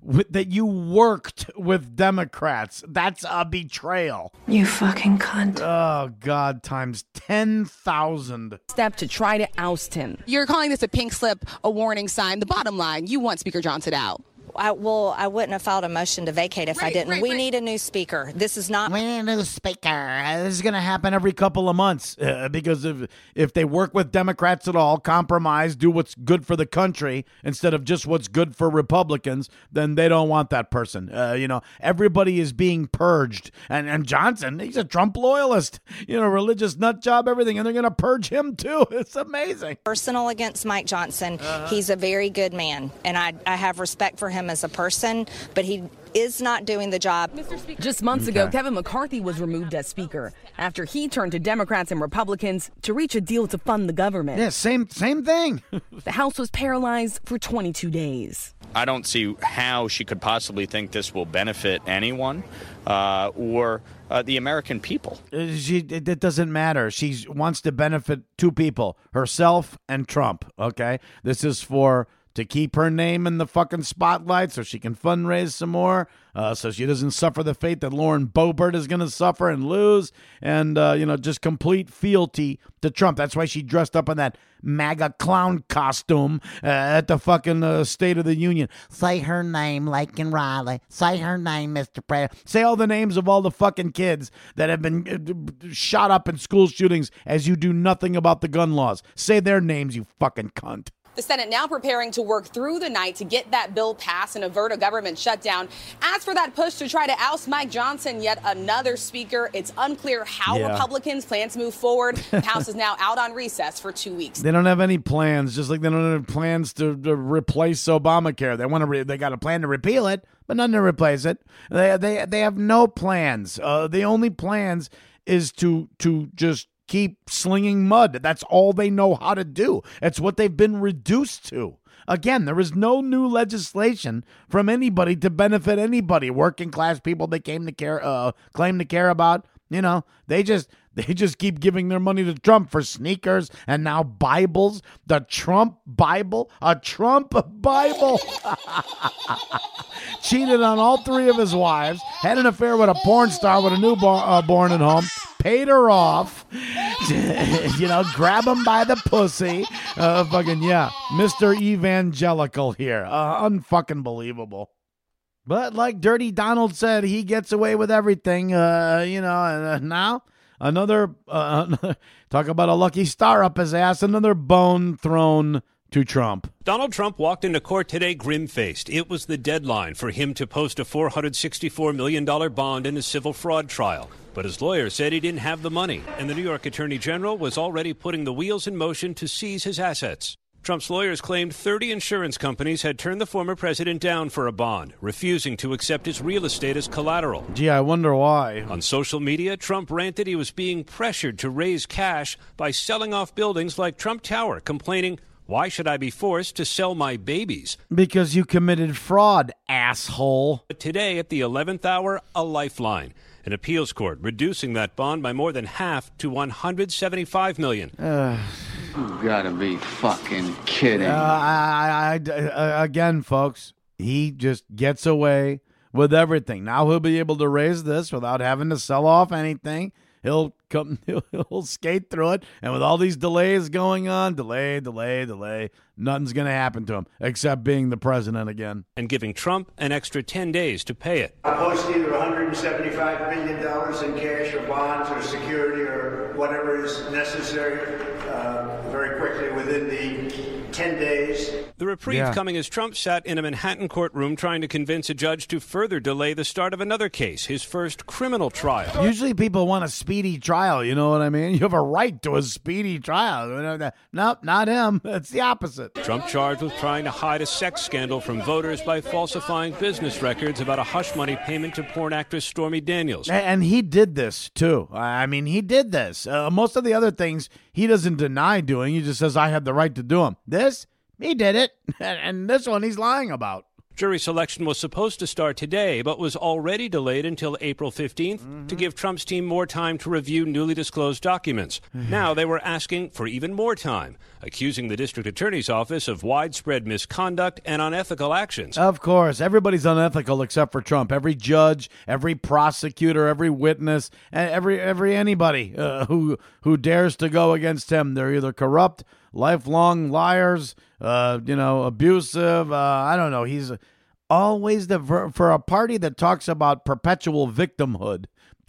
with Democrats. That's a betrayal. You fucking cunt. Oh, God, times 10,000. Step to try to oust him. You're calling this a pink slip, a warning sign. The bottom line, you want Speaker Johnson out. I wouldn't have filed a motion to vacate if I didn't. We need a new speaker. This is not... We need a new speaker. This is going to happen every couple of months because if they work with Democrats at all, compromise, do what's good for the country instead of just what's good for Republicans, then they don't want that person. Everybody is being purged. And Johnson, he's a Trump loyalist, religious nut job, everything, and they're going to purge him too. It's amazing. Personal against Mike Johnson. He's a very good man, and I have respect for him as a person, but he is not doing the job. Just months ago, Kevin McCarthy was removed as Speaker after he turned to Democrats and Republicans to reach a deal to fund the government. Yeah, same thing. The House was paralyzed for 22 days. I don't see how she could possibly think this will benefit anyone or the American people. It doesn't matter. She wants to benefit two people, herself and Trump, okay? This is to keep her name in the fucking spotlight so she can fundraise some more, so she doesn't suffer the fate that Lauren Boebert is going to suffer and lose, and, just complete fealty to Trump. That's why she dressed up in that MAGA clown costume at the fucking State of the Union. Say her name, Laken Riley. Say her name, Mr. President. Say all the names of all the fucking kids that have been shot up in school shootings as you do nothing about the gun laws. Say their names, you fucking cunt. The Senate now preparing to work through the night to get that bill passed and avert a government shutdown. As for that push to try to oust Mike Johnson, yet another speaker, it's unclear how Republicans plan to move forward. The House is now out on recess for 2 weeks. They don't have any plans, just like they don't have plans to replace Obamacare. They got a plan to repeal it, but none to replace it. They have no plans. The only plans is to just keep slinging mud. That's all they know how to do. It's what they've been reduced to. Again, there is no new legislation from anybody to benefit anybody. Working class people they claim to care about. They just keep giving their money to Trump for sneakers and now Bibles. The Trump Bible, a Trump Bible. Cheated on all three of his wives, had an affair with a porn star with a newborn at home, paid her off, grab him by the pussy. Mr. Evangelical here. Unfucking believable. But like Dirty Donald said, he gets away with everything, and now another, talk about a lucky star up his ass, another bone thrown to Trump. Donald Trump walked into court today grim-faced. It was the deadline for him to post a $464 million bond in a civil fraud trial. But his lawyer said he didn't have the money, and the New York Attorney General was already putting the wheels in motion to seize his assets. Trump's lawyers claimed 30 insurance companies had turned the former president down for a bond, refusing to accept his real estate as collateral. Gee, I wonder why. On social media, Trump ranted he was being pressured to raise cash by selling off buildings like Trump Tower, complaining, "Why should I be forced to sell my babies?" Because you committed fraud, asshole. Today at the 11th hour, a lifeline. An appeals court reducing that bond by more than half to $175 million. You gotta be fucking kidding. Again, folks, he just gets away with everything. Now he'll be able to raise this without having to sell off anything. He'll skate through it, and with all these delays going on, delay, nothing's going to happen to him except being the president again. And giving Trump an extra 10 days to pay it. I post either $175 million in cash or bonds or security or whatever is necessary very quickly within the 10 days. The reprieve coming as Trump sat in a Manhattan courtroom trying to convince a judge to further delay the start of another case, his first criminal trial. Usually people want a speedy trial, you know what I mean? You have a right to a speedy trial. Nope, not him. It's the opposite. Trump charged with trying to hide a sex scandal from voters by falsifying business records about a hush money payment to porn actress Stormy Daniels. And he did this, too. I mean, he did this. Most of the other things he doesn't deny doing. He just says, I had the right to do them. This, he did it. And this one he's lying about. Jury selection was supposed to start today, but was already delayed until April 15th to give Trump's team more time to review newly disclosed documents. Now they were asking for even more time, accusing the district attorney's office of widespread misconduct and unethical actions. Of course, everybody's unethical except for Trump. Every judge, every prosecutor, every witness, and every anybody who dares to go against him, they're either corrupt, lifelong liars, abusive. I don't know. He's always for a party that talks about perpetual victimhood.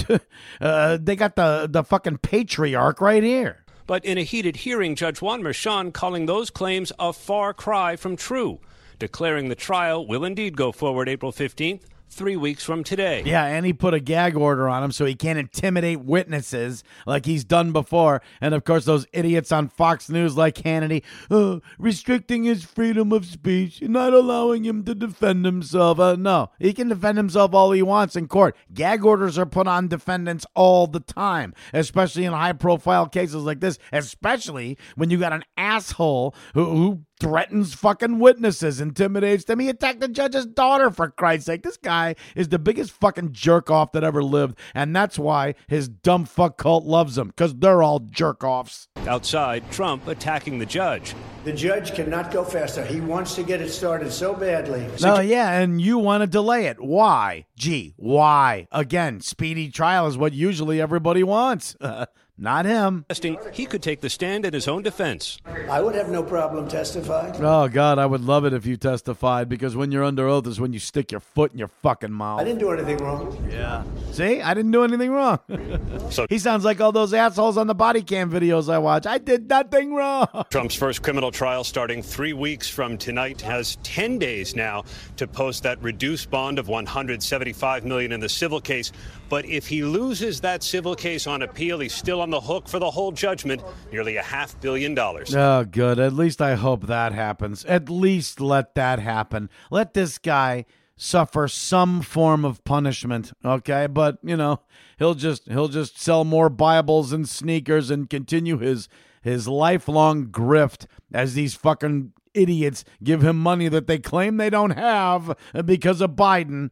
They got the fucking patriarch right here. But in a heated hearing, Judge Juan Merchan calling those claims a far cry from true, declaring the trial will indeed go forward April 15th. 3 weeks from today. Yeah, and he put a gag order on him so he can't intimidate witnesses like he's done before. And, of course, those idiots on Fox News like Hannity, restricting his freedom of speech, not allowing him to defend himself. No, he can defend himself all he wants in court. Gag orders are put on defendants all the time, especially in high-profile cases like this, especially when you got an asshole who threatens fucking witnesses, intimidates them. He attacked the judge's daughter, for Christ's sake. This guy is the biggest fucking jerk-off that ever lived, and that's why his dumb fuck cult loves him, because they're all jerk-offs. Outside, Trump attacking the judge. The judge cannot go faster. He wants to get it started so badly. No, yeah, and you want to delay it. Why? Gee, why? Again, speedy trial is what usually everybody wants. Not him. He could take the stand in his own defense. I would have no problem testifying. Oh, God, I would love it if you testified, because when you're under oath is when you stick your foot in your fucking mouth. I didn't do anything wrong. Yeah. See? I didn't do anything wrong. So he sounds like all those assholes on the body cam videos I watch. I did nothing wrong. Trump's first criminal trial starting 3 weeks from tonight has 10 days now to post that reduced bond of $175 million in the civil case. But if he loses that civil case on appeal, he's still on the hook for the whole judgment, nearly $500 million. Oh, good. At least I hope that happens. At least let that happen. Let this guy suffer some form of punishment, okay? But, he'll just sell more Bibles and sneakers and continue his lifelong grift as these fucking idiots give him money that they claim they don't have because of Biden.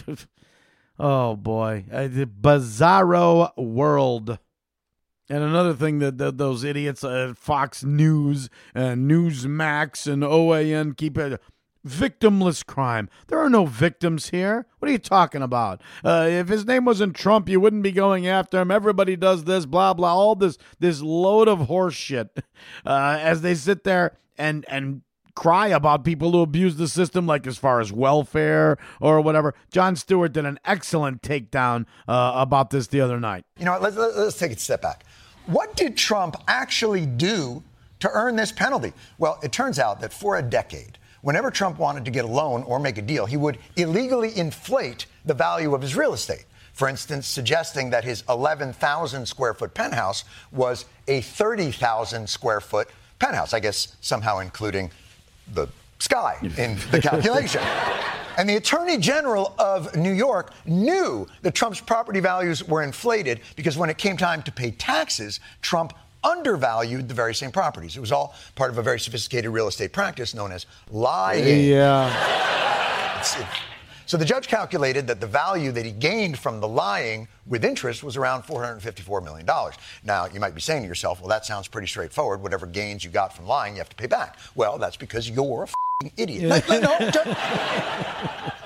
Oh, boy. The bizarro world. And another thing that those idiots at Fox News and Newsmax and OAN keep it, victimless crime. There are no victims here. What are you talking about? If his name wasn't Trump, you wouldn't be going after him. Everybody does this, blah, blah, all this load of horse shit as they sit there and cry about people who abuse the system, like as far as welfare or whatever. Jon Stewart did an excellent takedown about this the other night. Let's take a step back. What did Trump actually do to earn this penalty? Well, it turns out that for a decade, whenever Trump wanted to get a loan or make a deal, he would illegally inflate the value of his real estate. For instance, suggesting that his 11,000 square foot penthouse was a 30,000 square foot penthouse, I guess somehow including the sky in the calculation. And the Attorney General of New York knew that Trump's property values were inflated because when it came time to pay taxes, Trump undervalued the very same properties. It was all part of a very sophisticated real estate practice known as lying. Yeah. So the judge calculated that the value that he gained from the lying with interest was around $454 million. Now, you might be saying to yourself, well, that sounds pretty straightforward. Whatever gains you got from lying, you have to pay back. Well, that's because you're a f***ing idiot. Yeah. No,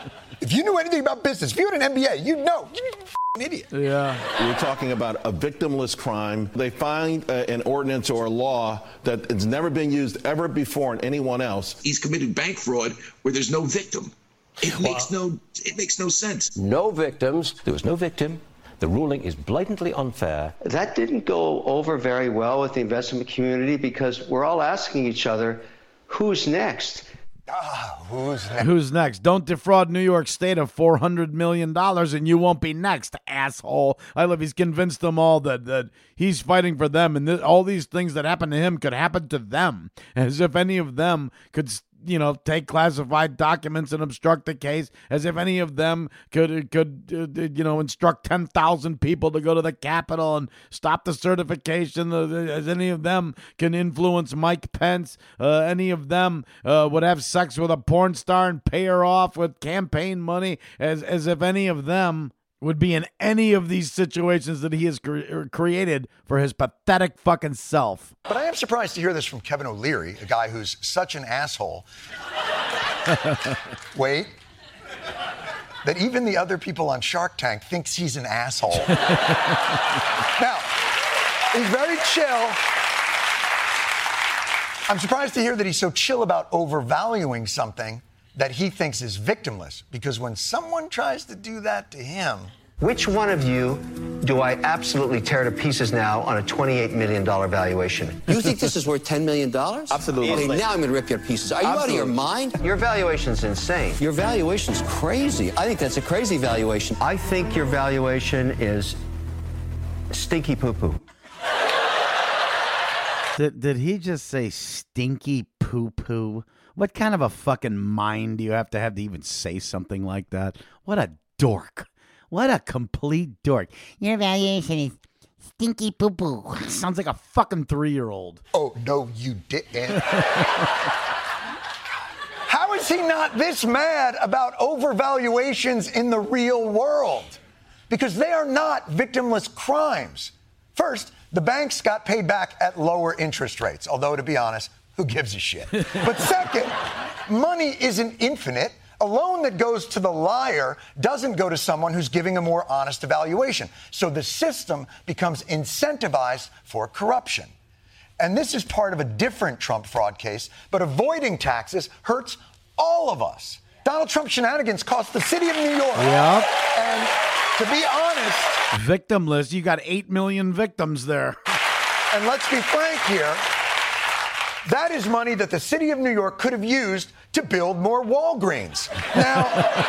If you knew anything about business, if you had an MBA, you'd know. You're an idiot. Yeah. We're talking about a victimless crime. They find an ordinance or a law that has never been used ever before in anyone else. He's committed bank fraud where there's no victim. It makes no sense. No victims. There was no victim. The ruling is blatantly unfair. That didn't go over very well with the investment community because we're all asking each other, who's next? Who's next? Don't defraud New York State of $400 million and you won't be next, asshole. I love he's convinced them all that he's fighting for them and all these things that happen to him could happen to them. As if any of them could take classified documents and obstruct the case, as if any of them could instruct 10,000 people to go to the Capitol and stop the certification, as any of them can influence Mike Pence, any of them would have sex with a porn star and pay her off with campaign money, as if any of them would be in any of these situations that he has created for his pathetic fucking self. But I am surprised to hear this from Kevin O'Leary, a guy who's such an asshole. Wait. That even the other people on Shark Tank thinks he's an asshole. Now, he's very chill. I'm surprised to hear that he's so chill about overvaluing something that he thinks is victimless, because when someone tries to do that to him... Which one of you do I absolutely tear to pieces now on a $28 million valuation? You think this is worth $10 million? Absolutely. Okay, now I'm going to rip your pieces. Are you out of your mind? Your valuation's insane. Your valuation's crazy. I think that's a crazy valuation. I think your valuation is stinky poo-poo. Did he just say stinky poo-poo? What kind of a fucking mind do you have to even say something like that? What a dork. What a complete dork. Your valuation is stinky poo-poo. Sounds like a fucking 3-year-old. Oh, no, you didn't. How is he not this mad about overvaluations in the real world? Because they are not victimless crimes. First, the banks got paid back at lower interest rates, although, to be honest, who gives a shit? But second, money isn't infinite. A loan that goes to the liar doesn't go to someone who's giving a more honest evaluation. So the system becomes incentivized for corruption. And this is part of a different Trump fraud case, but avoiding taxes hurts all of us. Donald Trump shenanigans cost the city of New York. Yep. And to be honest... Victimless, you got 8 million victims there. And let's be frank here. That is money that the city of New York could have used to build more Walgreens. Now,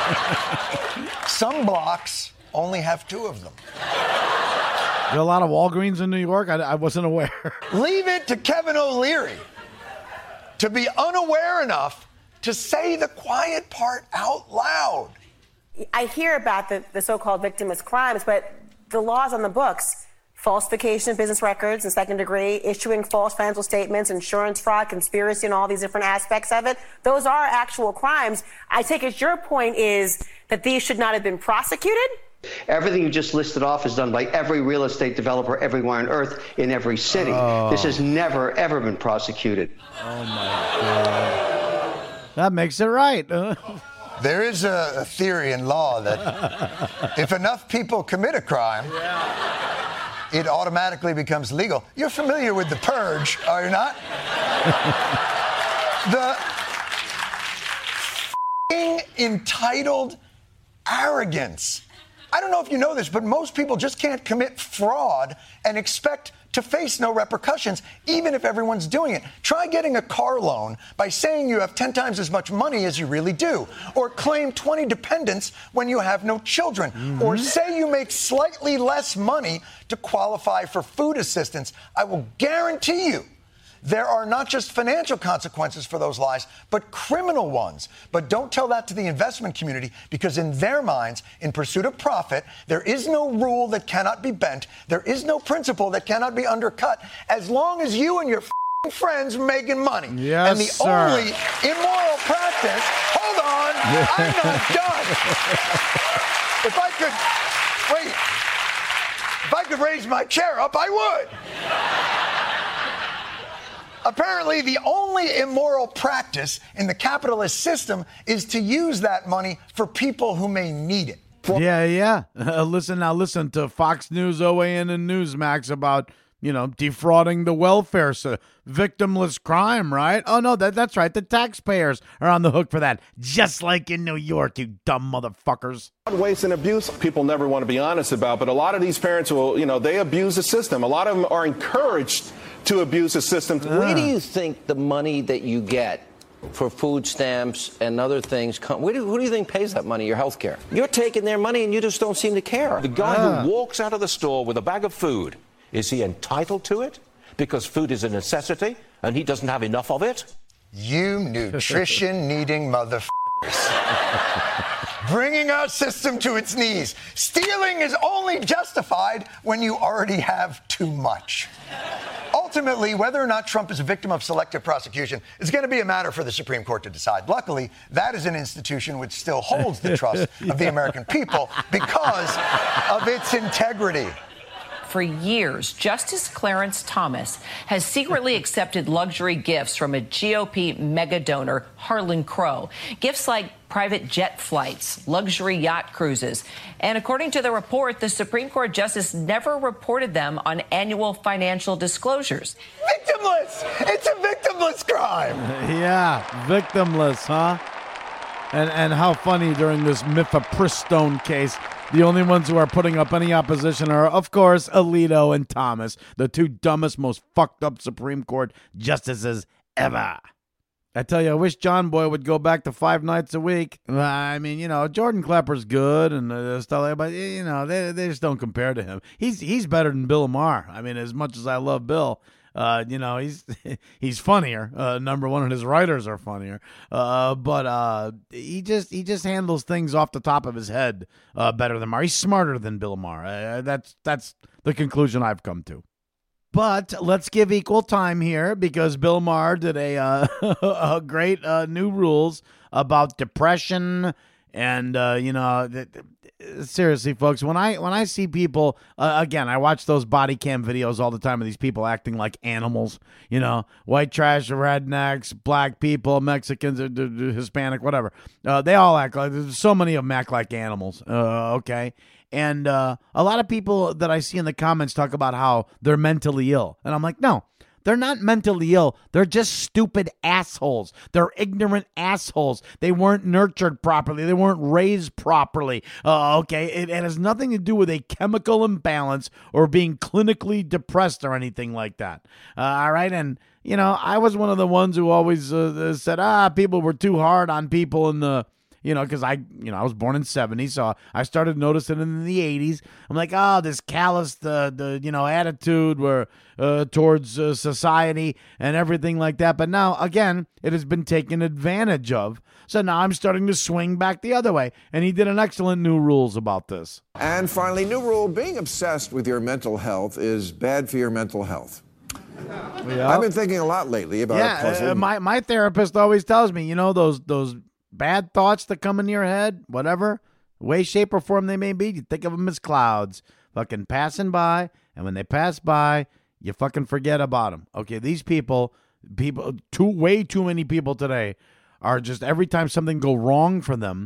some blocks only have 2 of them. There are a lot of Walgreens in New York? I wasn't aware. Leave it to Kevin O'Leary to be unaware enough to say the quiet part out loud. I hear about the so-called victimless crimes, but the laws on the books... falsification of business records in second degree, issuing false financial statements, insurance fraud, conspiracy, and all these different aspects of it. Those are actual crimes. I take it your point is that these should not have been prosecuted? Everything you just listed off is done by every real estate developer everywhere on earth in every city. This has never, ever been prosecuted. Oh, my God. That makes it right. There is a theory in law that if enough people commit a crime... it automatically becomes legal. You're familiar with the purge, are you not? The f***ing entitled arrogance. I don't know if you know this, but most people just can't commit fraud and expect to face no repercussions, even if everyone's doing it. Try getting a car loan by saying you have 10 times as much money as you really do, or claim 20 dependents when you have no children, or say you make slightly less money to qualify for food assistance. I will guarantee you there are not just financial consequences for those lies, but criminal ones. But don't tell that to the investment community, because in their minds, in pursuit of profit, there is no rule that cannot be bent. There is no principle that cannot be undercut, as long as you and your friends are making money. Yes, and the sir. only immoral practice, hold on, I'm not done. If I could raise my chair up, I would. Apparently, the only immoral practice in the capitalist system is to use that money for people who may need it. Yeah. Listen to Fox News, OAN, and Newsmax about, defrauding the welfare, victimless crime, right? Oh, no, that's right. The taxpayers are on the hook for that, just like in New York, you dumb motherfuckers. Waste and abuse, people never want to be honest about, but a lot of these parents will, they abuse the system. A lot of them are encouraged to abuse the system. Where do you think the money that you get for food stamps and other things who do you think pays that money, your health care? You're taking their money and you just don't seem to care. The guy who walks out of the store with a bag of food, is he entitled to it because food is a necessity and he doesn't have enough of it? You nutrition-needing motherfuckers. Bringing our system to its knees. Stealing is only justified when you already have too much. Ultimately, whether or not Trump is a victim of selective prosecution is going to be a matter for the Supreme Court to decide. Luckily, that is an institution which still holds the trust of the American people because of its integrity. For years, Justice Clarence Thomas has secretly accepted luxury gifts from a GOP mega donor, Harlan Crow. Gifts like private jet flights, luxury yacht cruises. And according to the report, the Supreme Court justice never reported them on annual financial disclosures. Victimless! It's a victimless crime! Yeah, victimless, huh? And how funny during this mifepristone case, the only ones who are putting up any opposition are, of course, Alito and Thomas, the two dumbest, most fucked up Supreme Court justices ever. I tell you, I wish John Boy would go back to 5 nights a week. I mean, Jordan Klepper's good and stuff like that, but, they just don't compare to him. He's better than Bill Maher. I mean, as much as I love Bill, he's funnier. Number one, and his writers are funnier. But he just handles things off the top of his head better than Maher. He's smarter than Bill Maher. That's the conclusion I've come to. But let's give equal time here because Bill Maher did a great new rules about depression and seriously, folks, when I see people again, I watch those body cam videos all the time of these people acting like animals, white trash, rednecks, black people, Mexicans, Hispanic, whatever. They all act like, there's so many of them act like animals. Okay. And a lot of people that I see in the comments talk about how they're mentally ill. And I'm like, no, they're not mentally ill. They're just stupid assholes. They're ignorant assholes. They weren't nurtured properly. They weren't raised properly. Okay, it has nothing to do with a chemical imbalance or being clinically depressed or anything like that. All right, and I was one of the ones who always said, people were too hard on people in the... because I was born in '70, so I started noticing it in the '80s. I'm like, this callous, attitude towards society and everything like that. But now, again, it has been taken advantage of. So now I'm starting to swing back the other way. And he did an excellent new rules about this. And finally, new rule: being obsessed with your mental health is bad for your mental health. Yeah. I've been thinking a lot lately about a puzzle. My therapist always tells me, those bad thoughts that come into your head, whatever way, shape, or form they may be, you think of them as clouds fucking passing by, and when they pass by, you fucking forget about them. Okay, these people, way too many people today are just, every time something go wrong for them,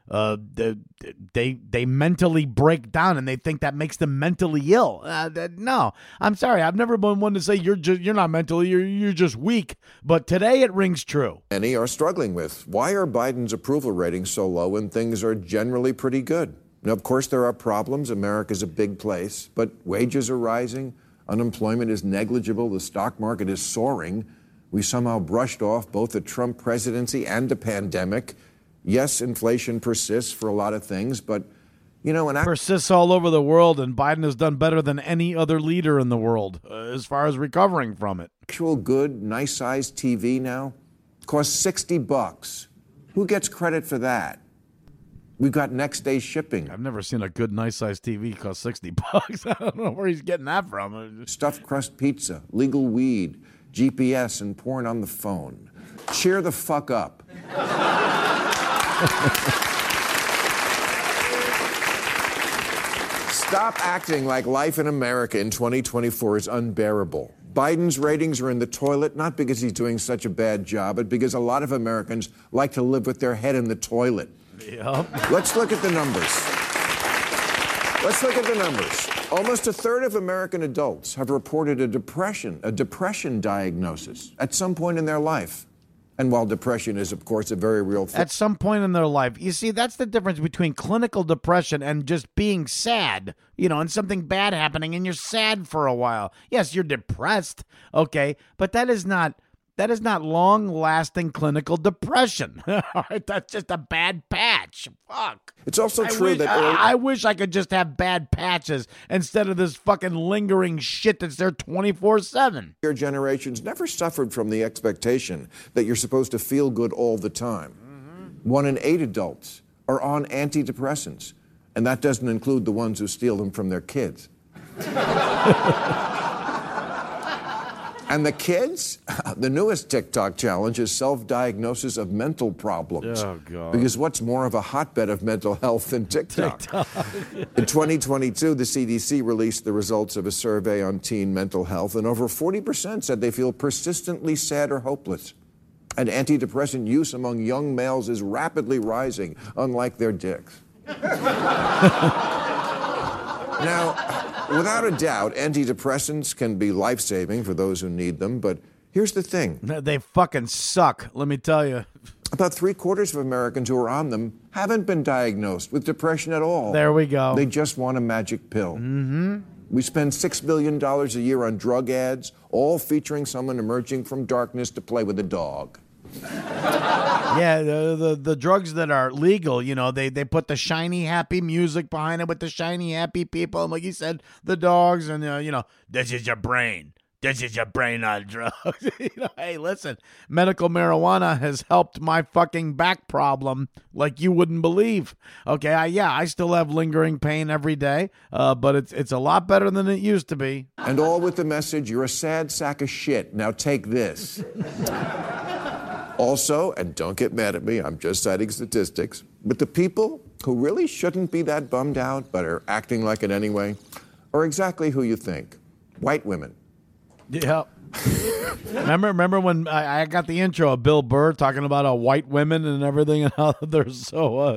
they mentally break down and they think that makes them mentally ill. No, I'm sorry. I've never been one to say you're not mentally, you're just weak. But today it rings true. Many are struggling with. Why are Biden's approval ratings so low when things are generally pretty good? Now, of course, there are problems. America's a big place, but wages are rising. Unemployment is negligible. The stock market is soaring. We somehow brushed off both the Trump presidency and the pandemic. Yes, inflation persists for a lot of things, but, persists all over the world, and Biden has done better than any other leader in the world as far as recovering from it. Actual good, nice-sized TV now costs $60. Who gets credit for that? We've got next-day shipping. I've never seen a good, nice-sized TV cost $60. I don't know where he's getting that from. Stuffed crust pizza, legal weed, GPS, and porn on the phone. Cheer the fuck up. Stop acting like life in America in 2024 is unbearable. Biden's ratings are in the toilet, not because he's doing such a bad job, but because a lot of Americans like to live with their head in the toilet. Yep. Let's look at the numbers. Almost a third of American adults have reported a depression diagnosis at some point in their life. And while depression is, of course, a very real thing. At some point in their life. You see, that's the difference between clinical depression and just being sad, and something bad happening and you're sad for a while. Yes, you're depressed, okay, but that is not long-lasting clinical depression. All right, that's just a bad patch. Fuck. It's also true that I wish I could just have bad patches instead of this fucking lingering shit that's there 24/7. Your generations never suffered from the expectation that you're supposed to feel good all the time. 1 in 8 adults are on antidepressants, and that doesn't include the ones who steal them from their kids. And the kids, the newest TikTok challenge is self-diagnosis of mental problems. Oh, God. Because what's more of a hotbed of mental health than TikTok? In 2022, the CDC released the results of a survey on teen mental health, and over 40% said they feel persistently sad or hopeless. And antidepressant use among young males is rapidly rising, unlike their dicks. Now, without a doubt, antidepressants can be life-saving for those who need them, but here's the thing. They fucking suck, let me tell you. About 3/4 of Americans who are on them haven't been diagnosed with depression at all. There we go. They just want a magic pill. Mm-hmm. We spend $6 billion a year on drug ads, all featuring someone emerging from darkness to play with a dog. Yeah, the drugs that are legal, they put the shiny, happy music behind it with the shiny, happy people. And like you said, the dogs and, this is your brain. This is your brain on drugs. Hey, listen, medical marijuana has helped my fucking back problem like you wouldn't believe. Okay, I still have lingering pain every day, but it's a lot better than it used to be. And all with the message, you're a sad sack of shit. Now take this. Also, and don't get mad at me, I'm just citing statistics, but the people who really shouldn't be that bummed out but are acting like it anyway are exactly who you think. White women. Yeah. Remember when I got the intro of Bill Burr talking about white women and everything and how they're so,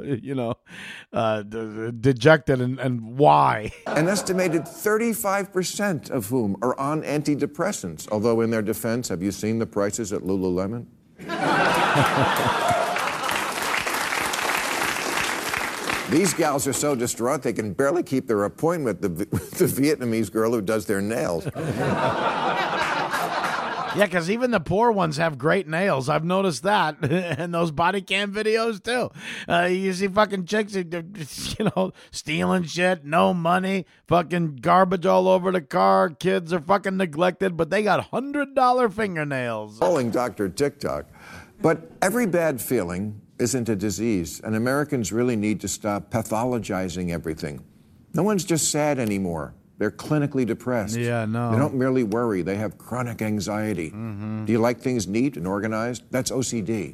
dejected and why? An estimated 35% of whom are on antidepressants, although in their defense, have you seen the prices at Lululemon? These gals are so distraught they can barely keep their appointment with the Vietnamese girl who does their nails. Yeah, because even the poor ones have great nails. I've noticed that. And those body cam videos, too. You see fucking chicks, stealing shit, no money, fucking garbage all over the car. Kids are fucking neglected, but they got $100 fingernails. Calling Dr. TikTok. But every bad feeling isn't a disease, and Americans really need to stop pathologizing everything. No one's just sad anymore. They're clinically depressed. Yeah, no. They don't merely worry. They have chronic anxiety. Mm-hmm. Do you like things neat and organized? That's OCD.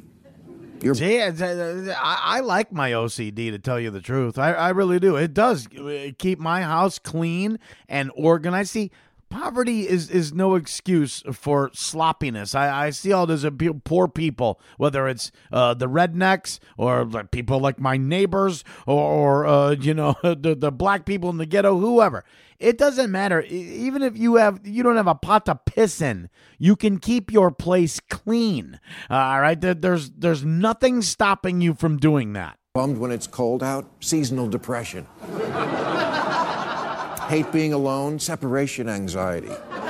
I like my OCD, to tell you the truth. I really do. It does keep my house clean and organized. See, poverty is no excuse for sloppiness. I see all those poor people, whether it's the rednecks or like people like my neighbors or the black people in the ghetto, whoever. It doesn't matter. Even if you don't have a pot to piss in, you can keep your place clean. All right, there's nothing stopping you from doing that. Bummed when it's cold out, seasonal depression. Hate being alone, separation anxiety.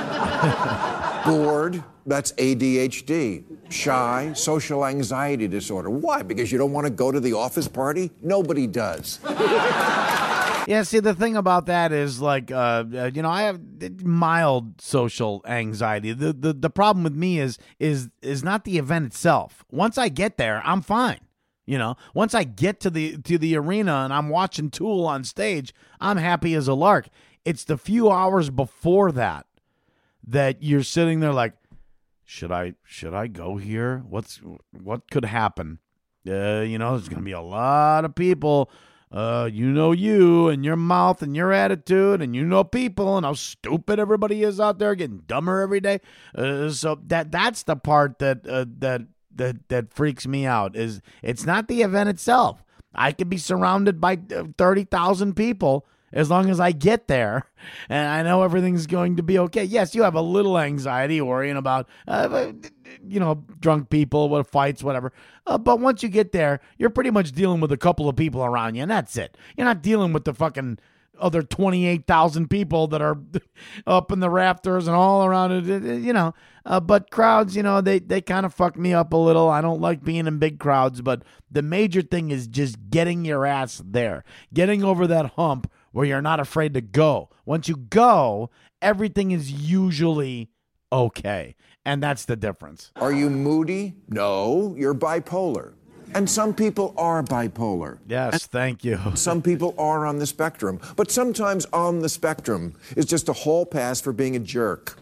Bored, that's ADHD. Shy, social anxiety disorder. Why? Because you don't want to go to the office party? Nobody does. Yeah, see, the thing about that is, like, I have mild social anxiety. The problem with me is not the event itself. Once I get there, I'm fine. Once I get to the arena and I'm watching Tool on stage, I'm happy as a lark. It's the few hours before that you're sitting there like, should I go here? What could happen? There's going to be a lot of people You know you and your mouth and your attitude, and you know people and how stupid everybody is out there, getting dumber every day. So that's the part that freaks me out. Is it's not the event itself. I could be surrounded by 30,000 people as long as I get there, and I know everything's going to be okay. Yes, you have a little anxiety worrying about, drunk people, fights, whatever. But once you get there, you're pretty much dealing with a couple of people around you, and that's it. You're not dealing with the fucking other 28,000 people that are up in the rafters and all around it, But crowds, they kind of fuck me up a little. I don't like being in big crowds, but the major thing is just getting your ass there, getting over that hump where you're not afraid to go. Once you go, everything is usually okay. And that's the difference. Are you moody? No, you're bipolar. And some people are bipolar. Yes, thank you. Some people are on the spectrum. But sometimes on the spectrum is just a hall pass for being a jerk.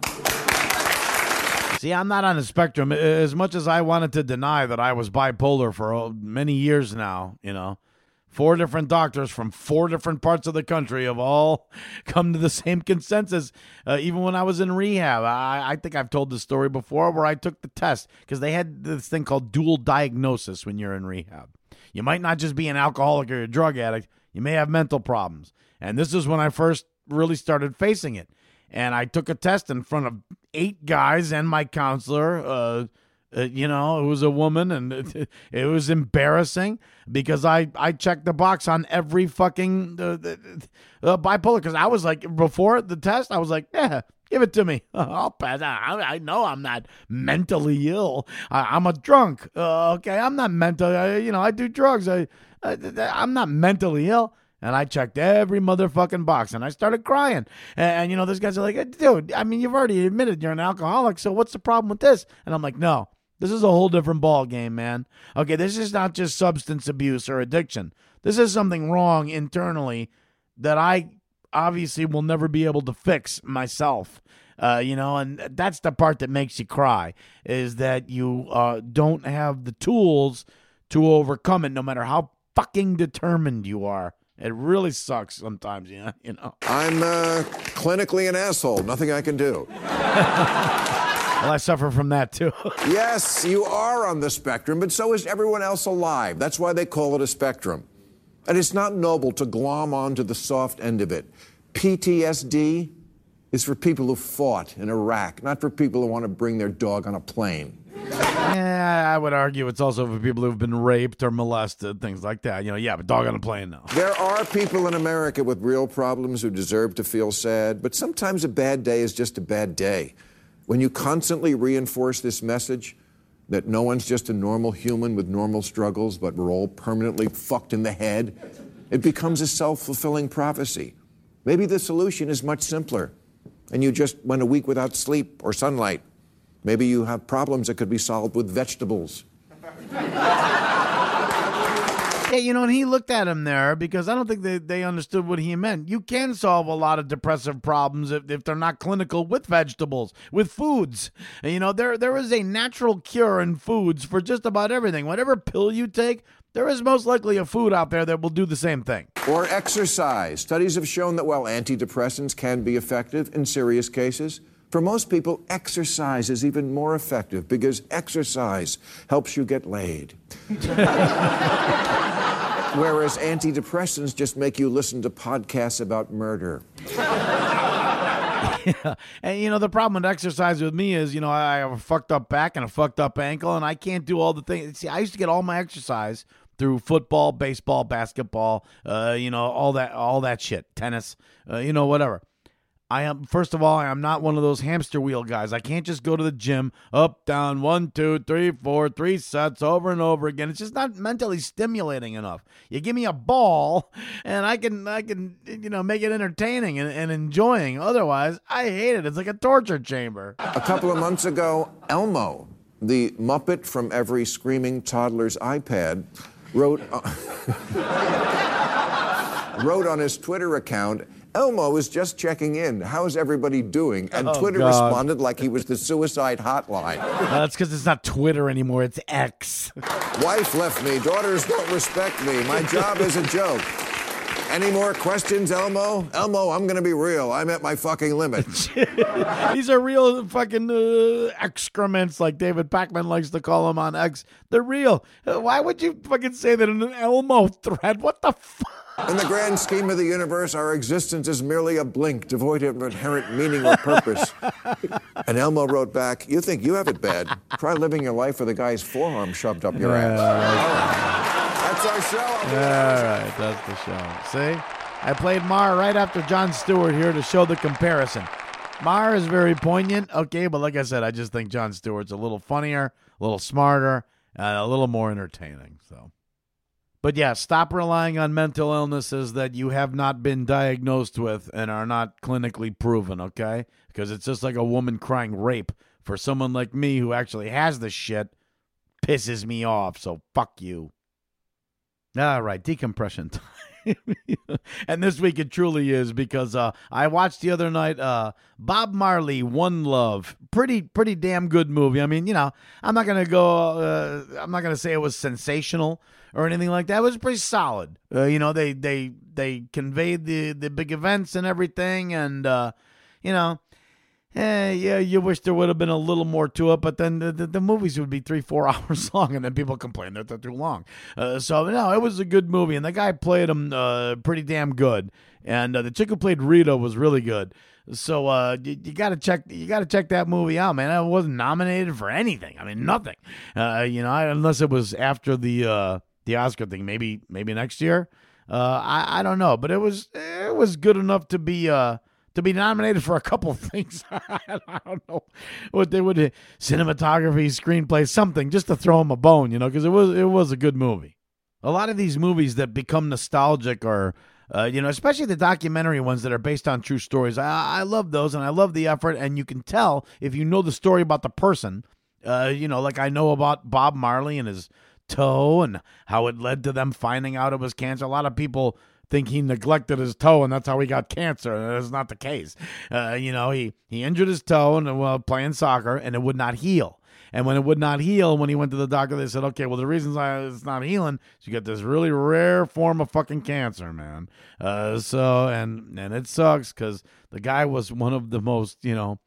See, I'm not on the spectrum. As much as I wanted to deny that I was bipolar for many years now, 4 different doctors from 4 different parts of the country have all come to the same consensus. Even when I was in rehab, I think I've told this story before where I took the test because they had this thing called dual diagnosis when you're in rehab. You might not just be an alcoholic or a drug addict. You may have mental problems. And this is when I first really started facing it. And I took a test in front of 8 guys and my counselor. It was a woman, and it was embarrassing because I checked the box on every fucking bipolar, because I was like, before the test, I was like, yeah, give it to me. I'll pass. I know I'm not mentally ill. I'm a drunk. Okay, I'm not mental. I do drugs. I'm not mentally ill. And I checked every motherfucking box, and I started crying. And those guys are like, dude, I mean, you've already admitted you're an alcoholic, so what's the problem with this? And I'm like, no. This is a whole different ball game, man. Okay, this is not just substance abuse or addiction. This is something wrong internally that I obviously will never be able to fix myself. And that's the part that makes you cry, is that you don't have the tools to overcome it, no matter how fucking determined you are. It really sucks sometimes, I'm clinically an asshole. Nothing I can do. Well, I suffer from that, too. Yes, you are on the spectrum, but so is everyone else alive. That's why they call it a spectrum. And it's not noble to glom onto the soft end of it. PTSD is for people who fought in Iraq, not for people who want to bring their dog on a plane. Yeah, I would argue it's also for people who've been raped or molested, things like that. But dog on a plane, no. There are people in America with real problems who deserve to feel sad, but sometimes a bad day is just a bad day. When you constantly reinforce this message that no one's just a normal human with normal struggles, but we're all permanently fucked in the head, it becomes a self-fulfilling prophecy. Maybe the solution is much simpler, and you just went a week without sleep or sunlight. Maybe you have problems that could be solved with vegetables. Yeah, and he looked at him there because I don't think they understood what he meant. You can solve a lot of depressive problems if they're not clinical with vegetables, with foods. There is a natural cure in foods for just about everything. Whatever pill you take, there is most likely a food out there that will do the same thing. Or exercise. Studies have shown that while antidepressants can be effective in serious cases, for most people, exercise is even more effective because exercise helps you get laid. Whereas antidepressants just make you listen to podcasts about murder. Yeah. And, the problem with exercise with me is, I have a fucked up back and a fucked up ankle, and I can't do all the things. See, I used to get all my exercise through football, baseball, basketball, all that shit, tennis, whatever. First of all, I am not one of those hamster wheel guys. I can't just go to the gym, up, down, 1, 2, 3, 4, 3 sets over and over again. It's just not mentally stimulating enough. You give me a ball and I can make it entertaining and enjoying. Otherwise, I hate it. It's like a torture chamber. A couple of months ago, Elmo, the Muppet from every screaming toddler's iPad, wrote on his Twitter account, Elmo was just checking in. How's everybody doing? And Twitter God. responded like he was the suicide hotline. That's because it's not Twitter anymore. It's X. Wife left me. Daughters don't respect me. My job is a joke. Any more questions, Elmo? Elmo, I'm going to be real. I'm at my fucking limit. These are real fucking excrements, like David Pakman likes to call them on X. They're real. Why would you fucking say that in an Elmo thread? What the fuck? In the grand scheme of the universe, our existence is merely a blink, devoid of inherent meaning or purpose. And Elmo wrote back, you think you have it bad. Try living your life with a guy's forearm shoved up your ass. All right. That's our show. All right, that's the show. See? I played Mar right after Jon Stewart here to show the comparison. Mar is very poignant, okay, but like I said, I just think Jon Stewart's a little funnier, a little smarter, and a little more entertaining, so... But yeah, stop relying on mental illnesses that you have not been diagnosed with and are not clinically proven, okay? Because it's just like a woman crying rape. For someone like me who actually has the shit, pisses me off, so fuck you. All right, decompression time. And this week it truly is, because I watched the other night Bob Marley, One Love. Pretty damn good movie. I mean, you know, I'm not gonna say it was sensational or anything like that. It was pretty solid. You know, they conveyed the big events and everything, and you know, yeah, you wish there would have been a little more to it, but then the movies would be 3-4 hours long, and then people complain that they're too long. So, no, it was a good movie, and the guy played him pretty damn good, and the chick who played Rita was really good. So you gotta check that movie out, man. It wasn't nominated for anything. I mean, nothing. You know, unless it was after the Oscar thing, maybe next year. I don't know, but it was good enough to be nominated for a couple of things. I don't know what they would, cinematography, screenplay, something, just to throw them a bone, you know, because it was a good movie. A lot of these movies that become nostalgic are, you know, especially the documentary ones that are based on true stories. I love those, and I love the effort, and you can tell if you know the story about the person, you know, like I know about Bob Marley and his toe and how it led to them finding out it was cancer. A lot of people think he neglected his toe and that's how he got cancer. That's not the case. You know, he injured his toe and playing soccer, and it would not heal. And when it would not heal, when he went to the doctor, they said, okay, well, the reason it's not healing is you get this really rare form of fucking cancer, man. So, and it sucks because the guy was one of the most, you know,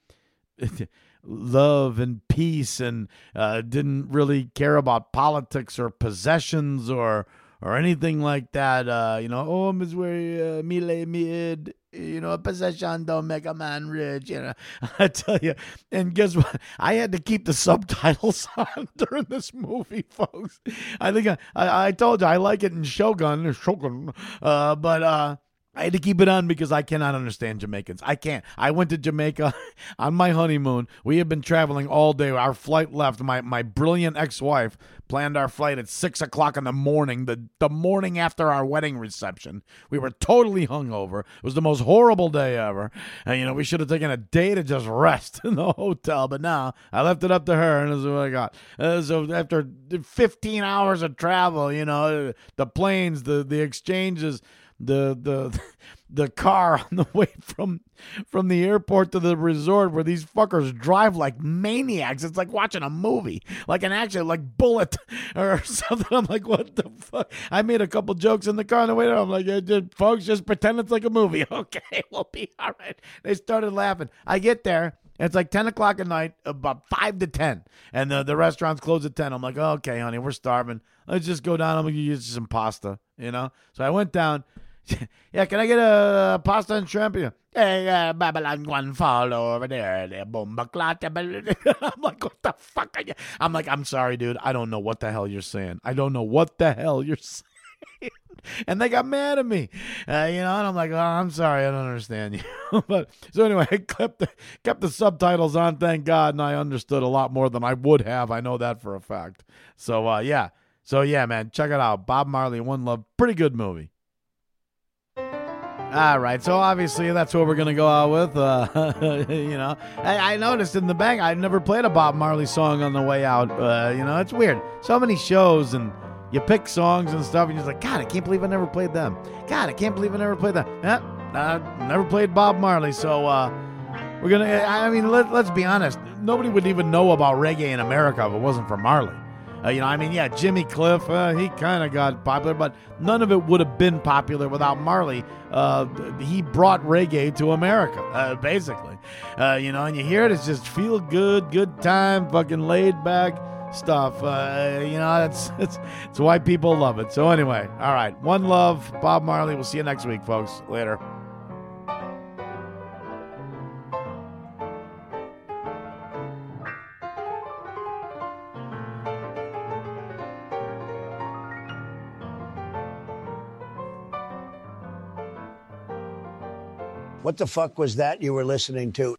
love and peace, and didn't really care about politics or possessions or anything like that. You know, oh, Miss Where Mile Mid, you know, possession don't make a man rich, you know. I tell you. And guess what? I had to keep the subtitles on during this movie, folks. I think I told you I like it in Shogun, but I had to keep it on because I cannot understand Jamaicans. I can't. I went to Jamaica on my honeymoon. We had been traveling all day. Our flight left. My brilliant ex-wife planned our flight at 6 o'clock in the morning, the morning after our wedding reception. We were totally hungover. It was the most horrible day ever. And, you know, we should have taken a day to just rest in the hotel. But no, I left it up to her, and this is what I got. So after 15 hours of travel, you know, the planes, the exchanges, the car on the way from the airport to the resort, where these fuckers drive like maniacs. It's like watching a movie, like an action, like Bullet or something. I'm like, what the fuck? I made a couple jokes in the car on the way there. I'm like, folks, just pretend it's like a movie. Okay, we'll be all right. They started laughing. I get there. It's like 10 o'clock at night, about 5 to 10. And the restaurants close at 10. I'm like, oh, okay, honey, we're starving. Let's just go down. I'm going to get you some pasta, you know? So I went down. Yeah, can I get a pasta and shrimp? Hey, Babylon one fall over there. Bomba clot. I'm like, what the fuck are you? I'm like, I'm sorry, dude. I don't know what the hell you're saying. I don't know what the hell you're saying. And they got mad at me, you know, and I'm like, oh, I'm sorry, I don't understand you. But so anyway, I kept the subtitles on, thank God, and I understood a lot more than I would have. I know that for a fact. So yeah, man, check it out. Bob Marley, One Love, pretty good movie. All right, so obviously that's what we're going to go out with. You know, I noticed in the bank, I never played a Bob Marley song on the way out. You know, it's weird. So many shows, and you pick songs and stuff, and you're just like, God, I can't believe I never played them. God, I can't believe I never played that. never played Bob Marley, so we're going to, I mean, let's be honest. Nobody would even know about reggae in America if it wasn't for Marley. Jimmy Cliff, he kind of got popular, but none of it would have been popular without Marley. He brought reggae to America, basically. And you hear it, it's just feel good time, fucking laid back stuff. It's why people love it. So anyway, all right. One love, Bob Marley. We'll see you next week, folks. Later. What the fuck was that you were listening to?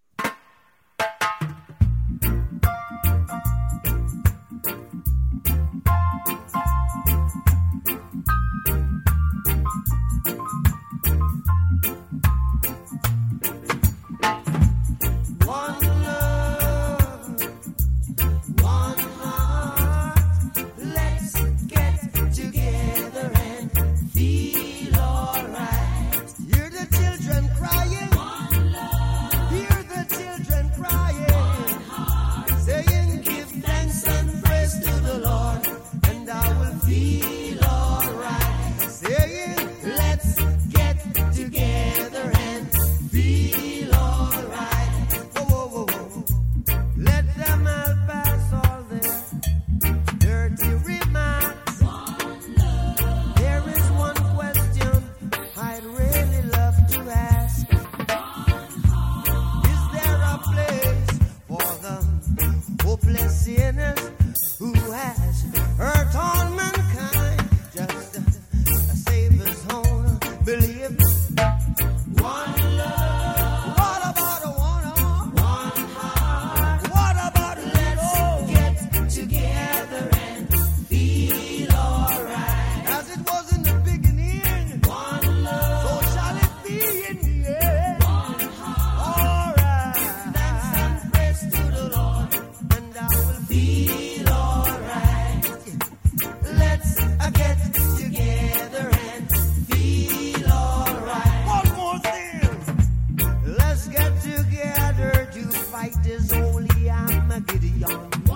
Fight is holy, I'm a Gideon.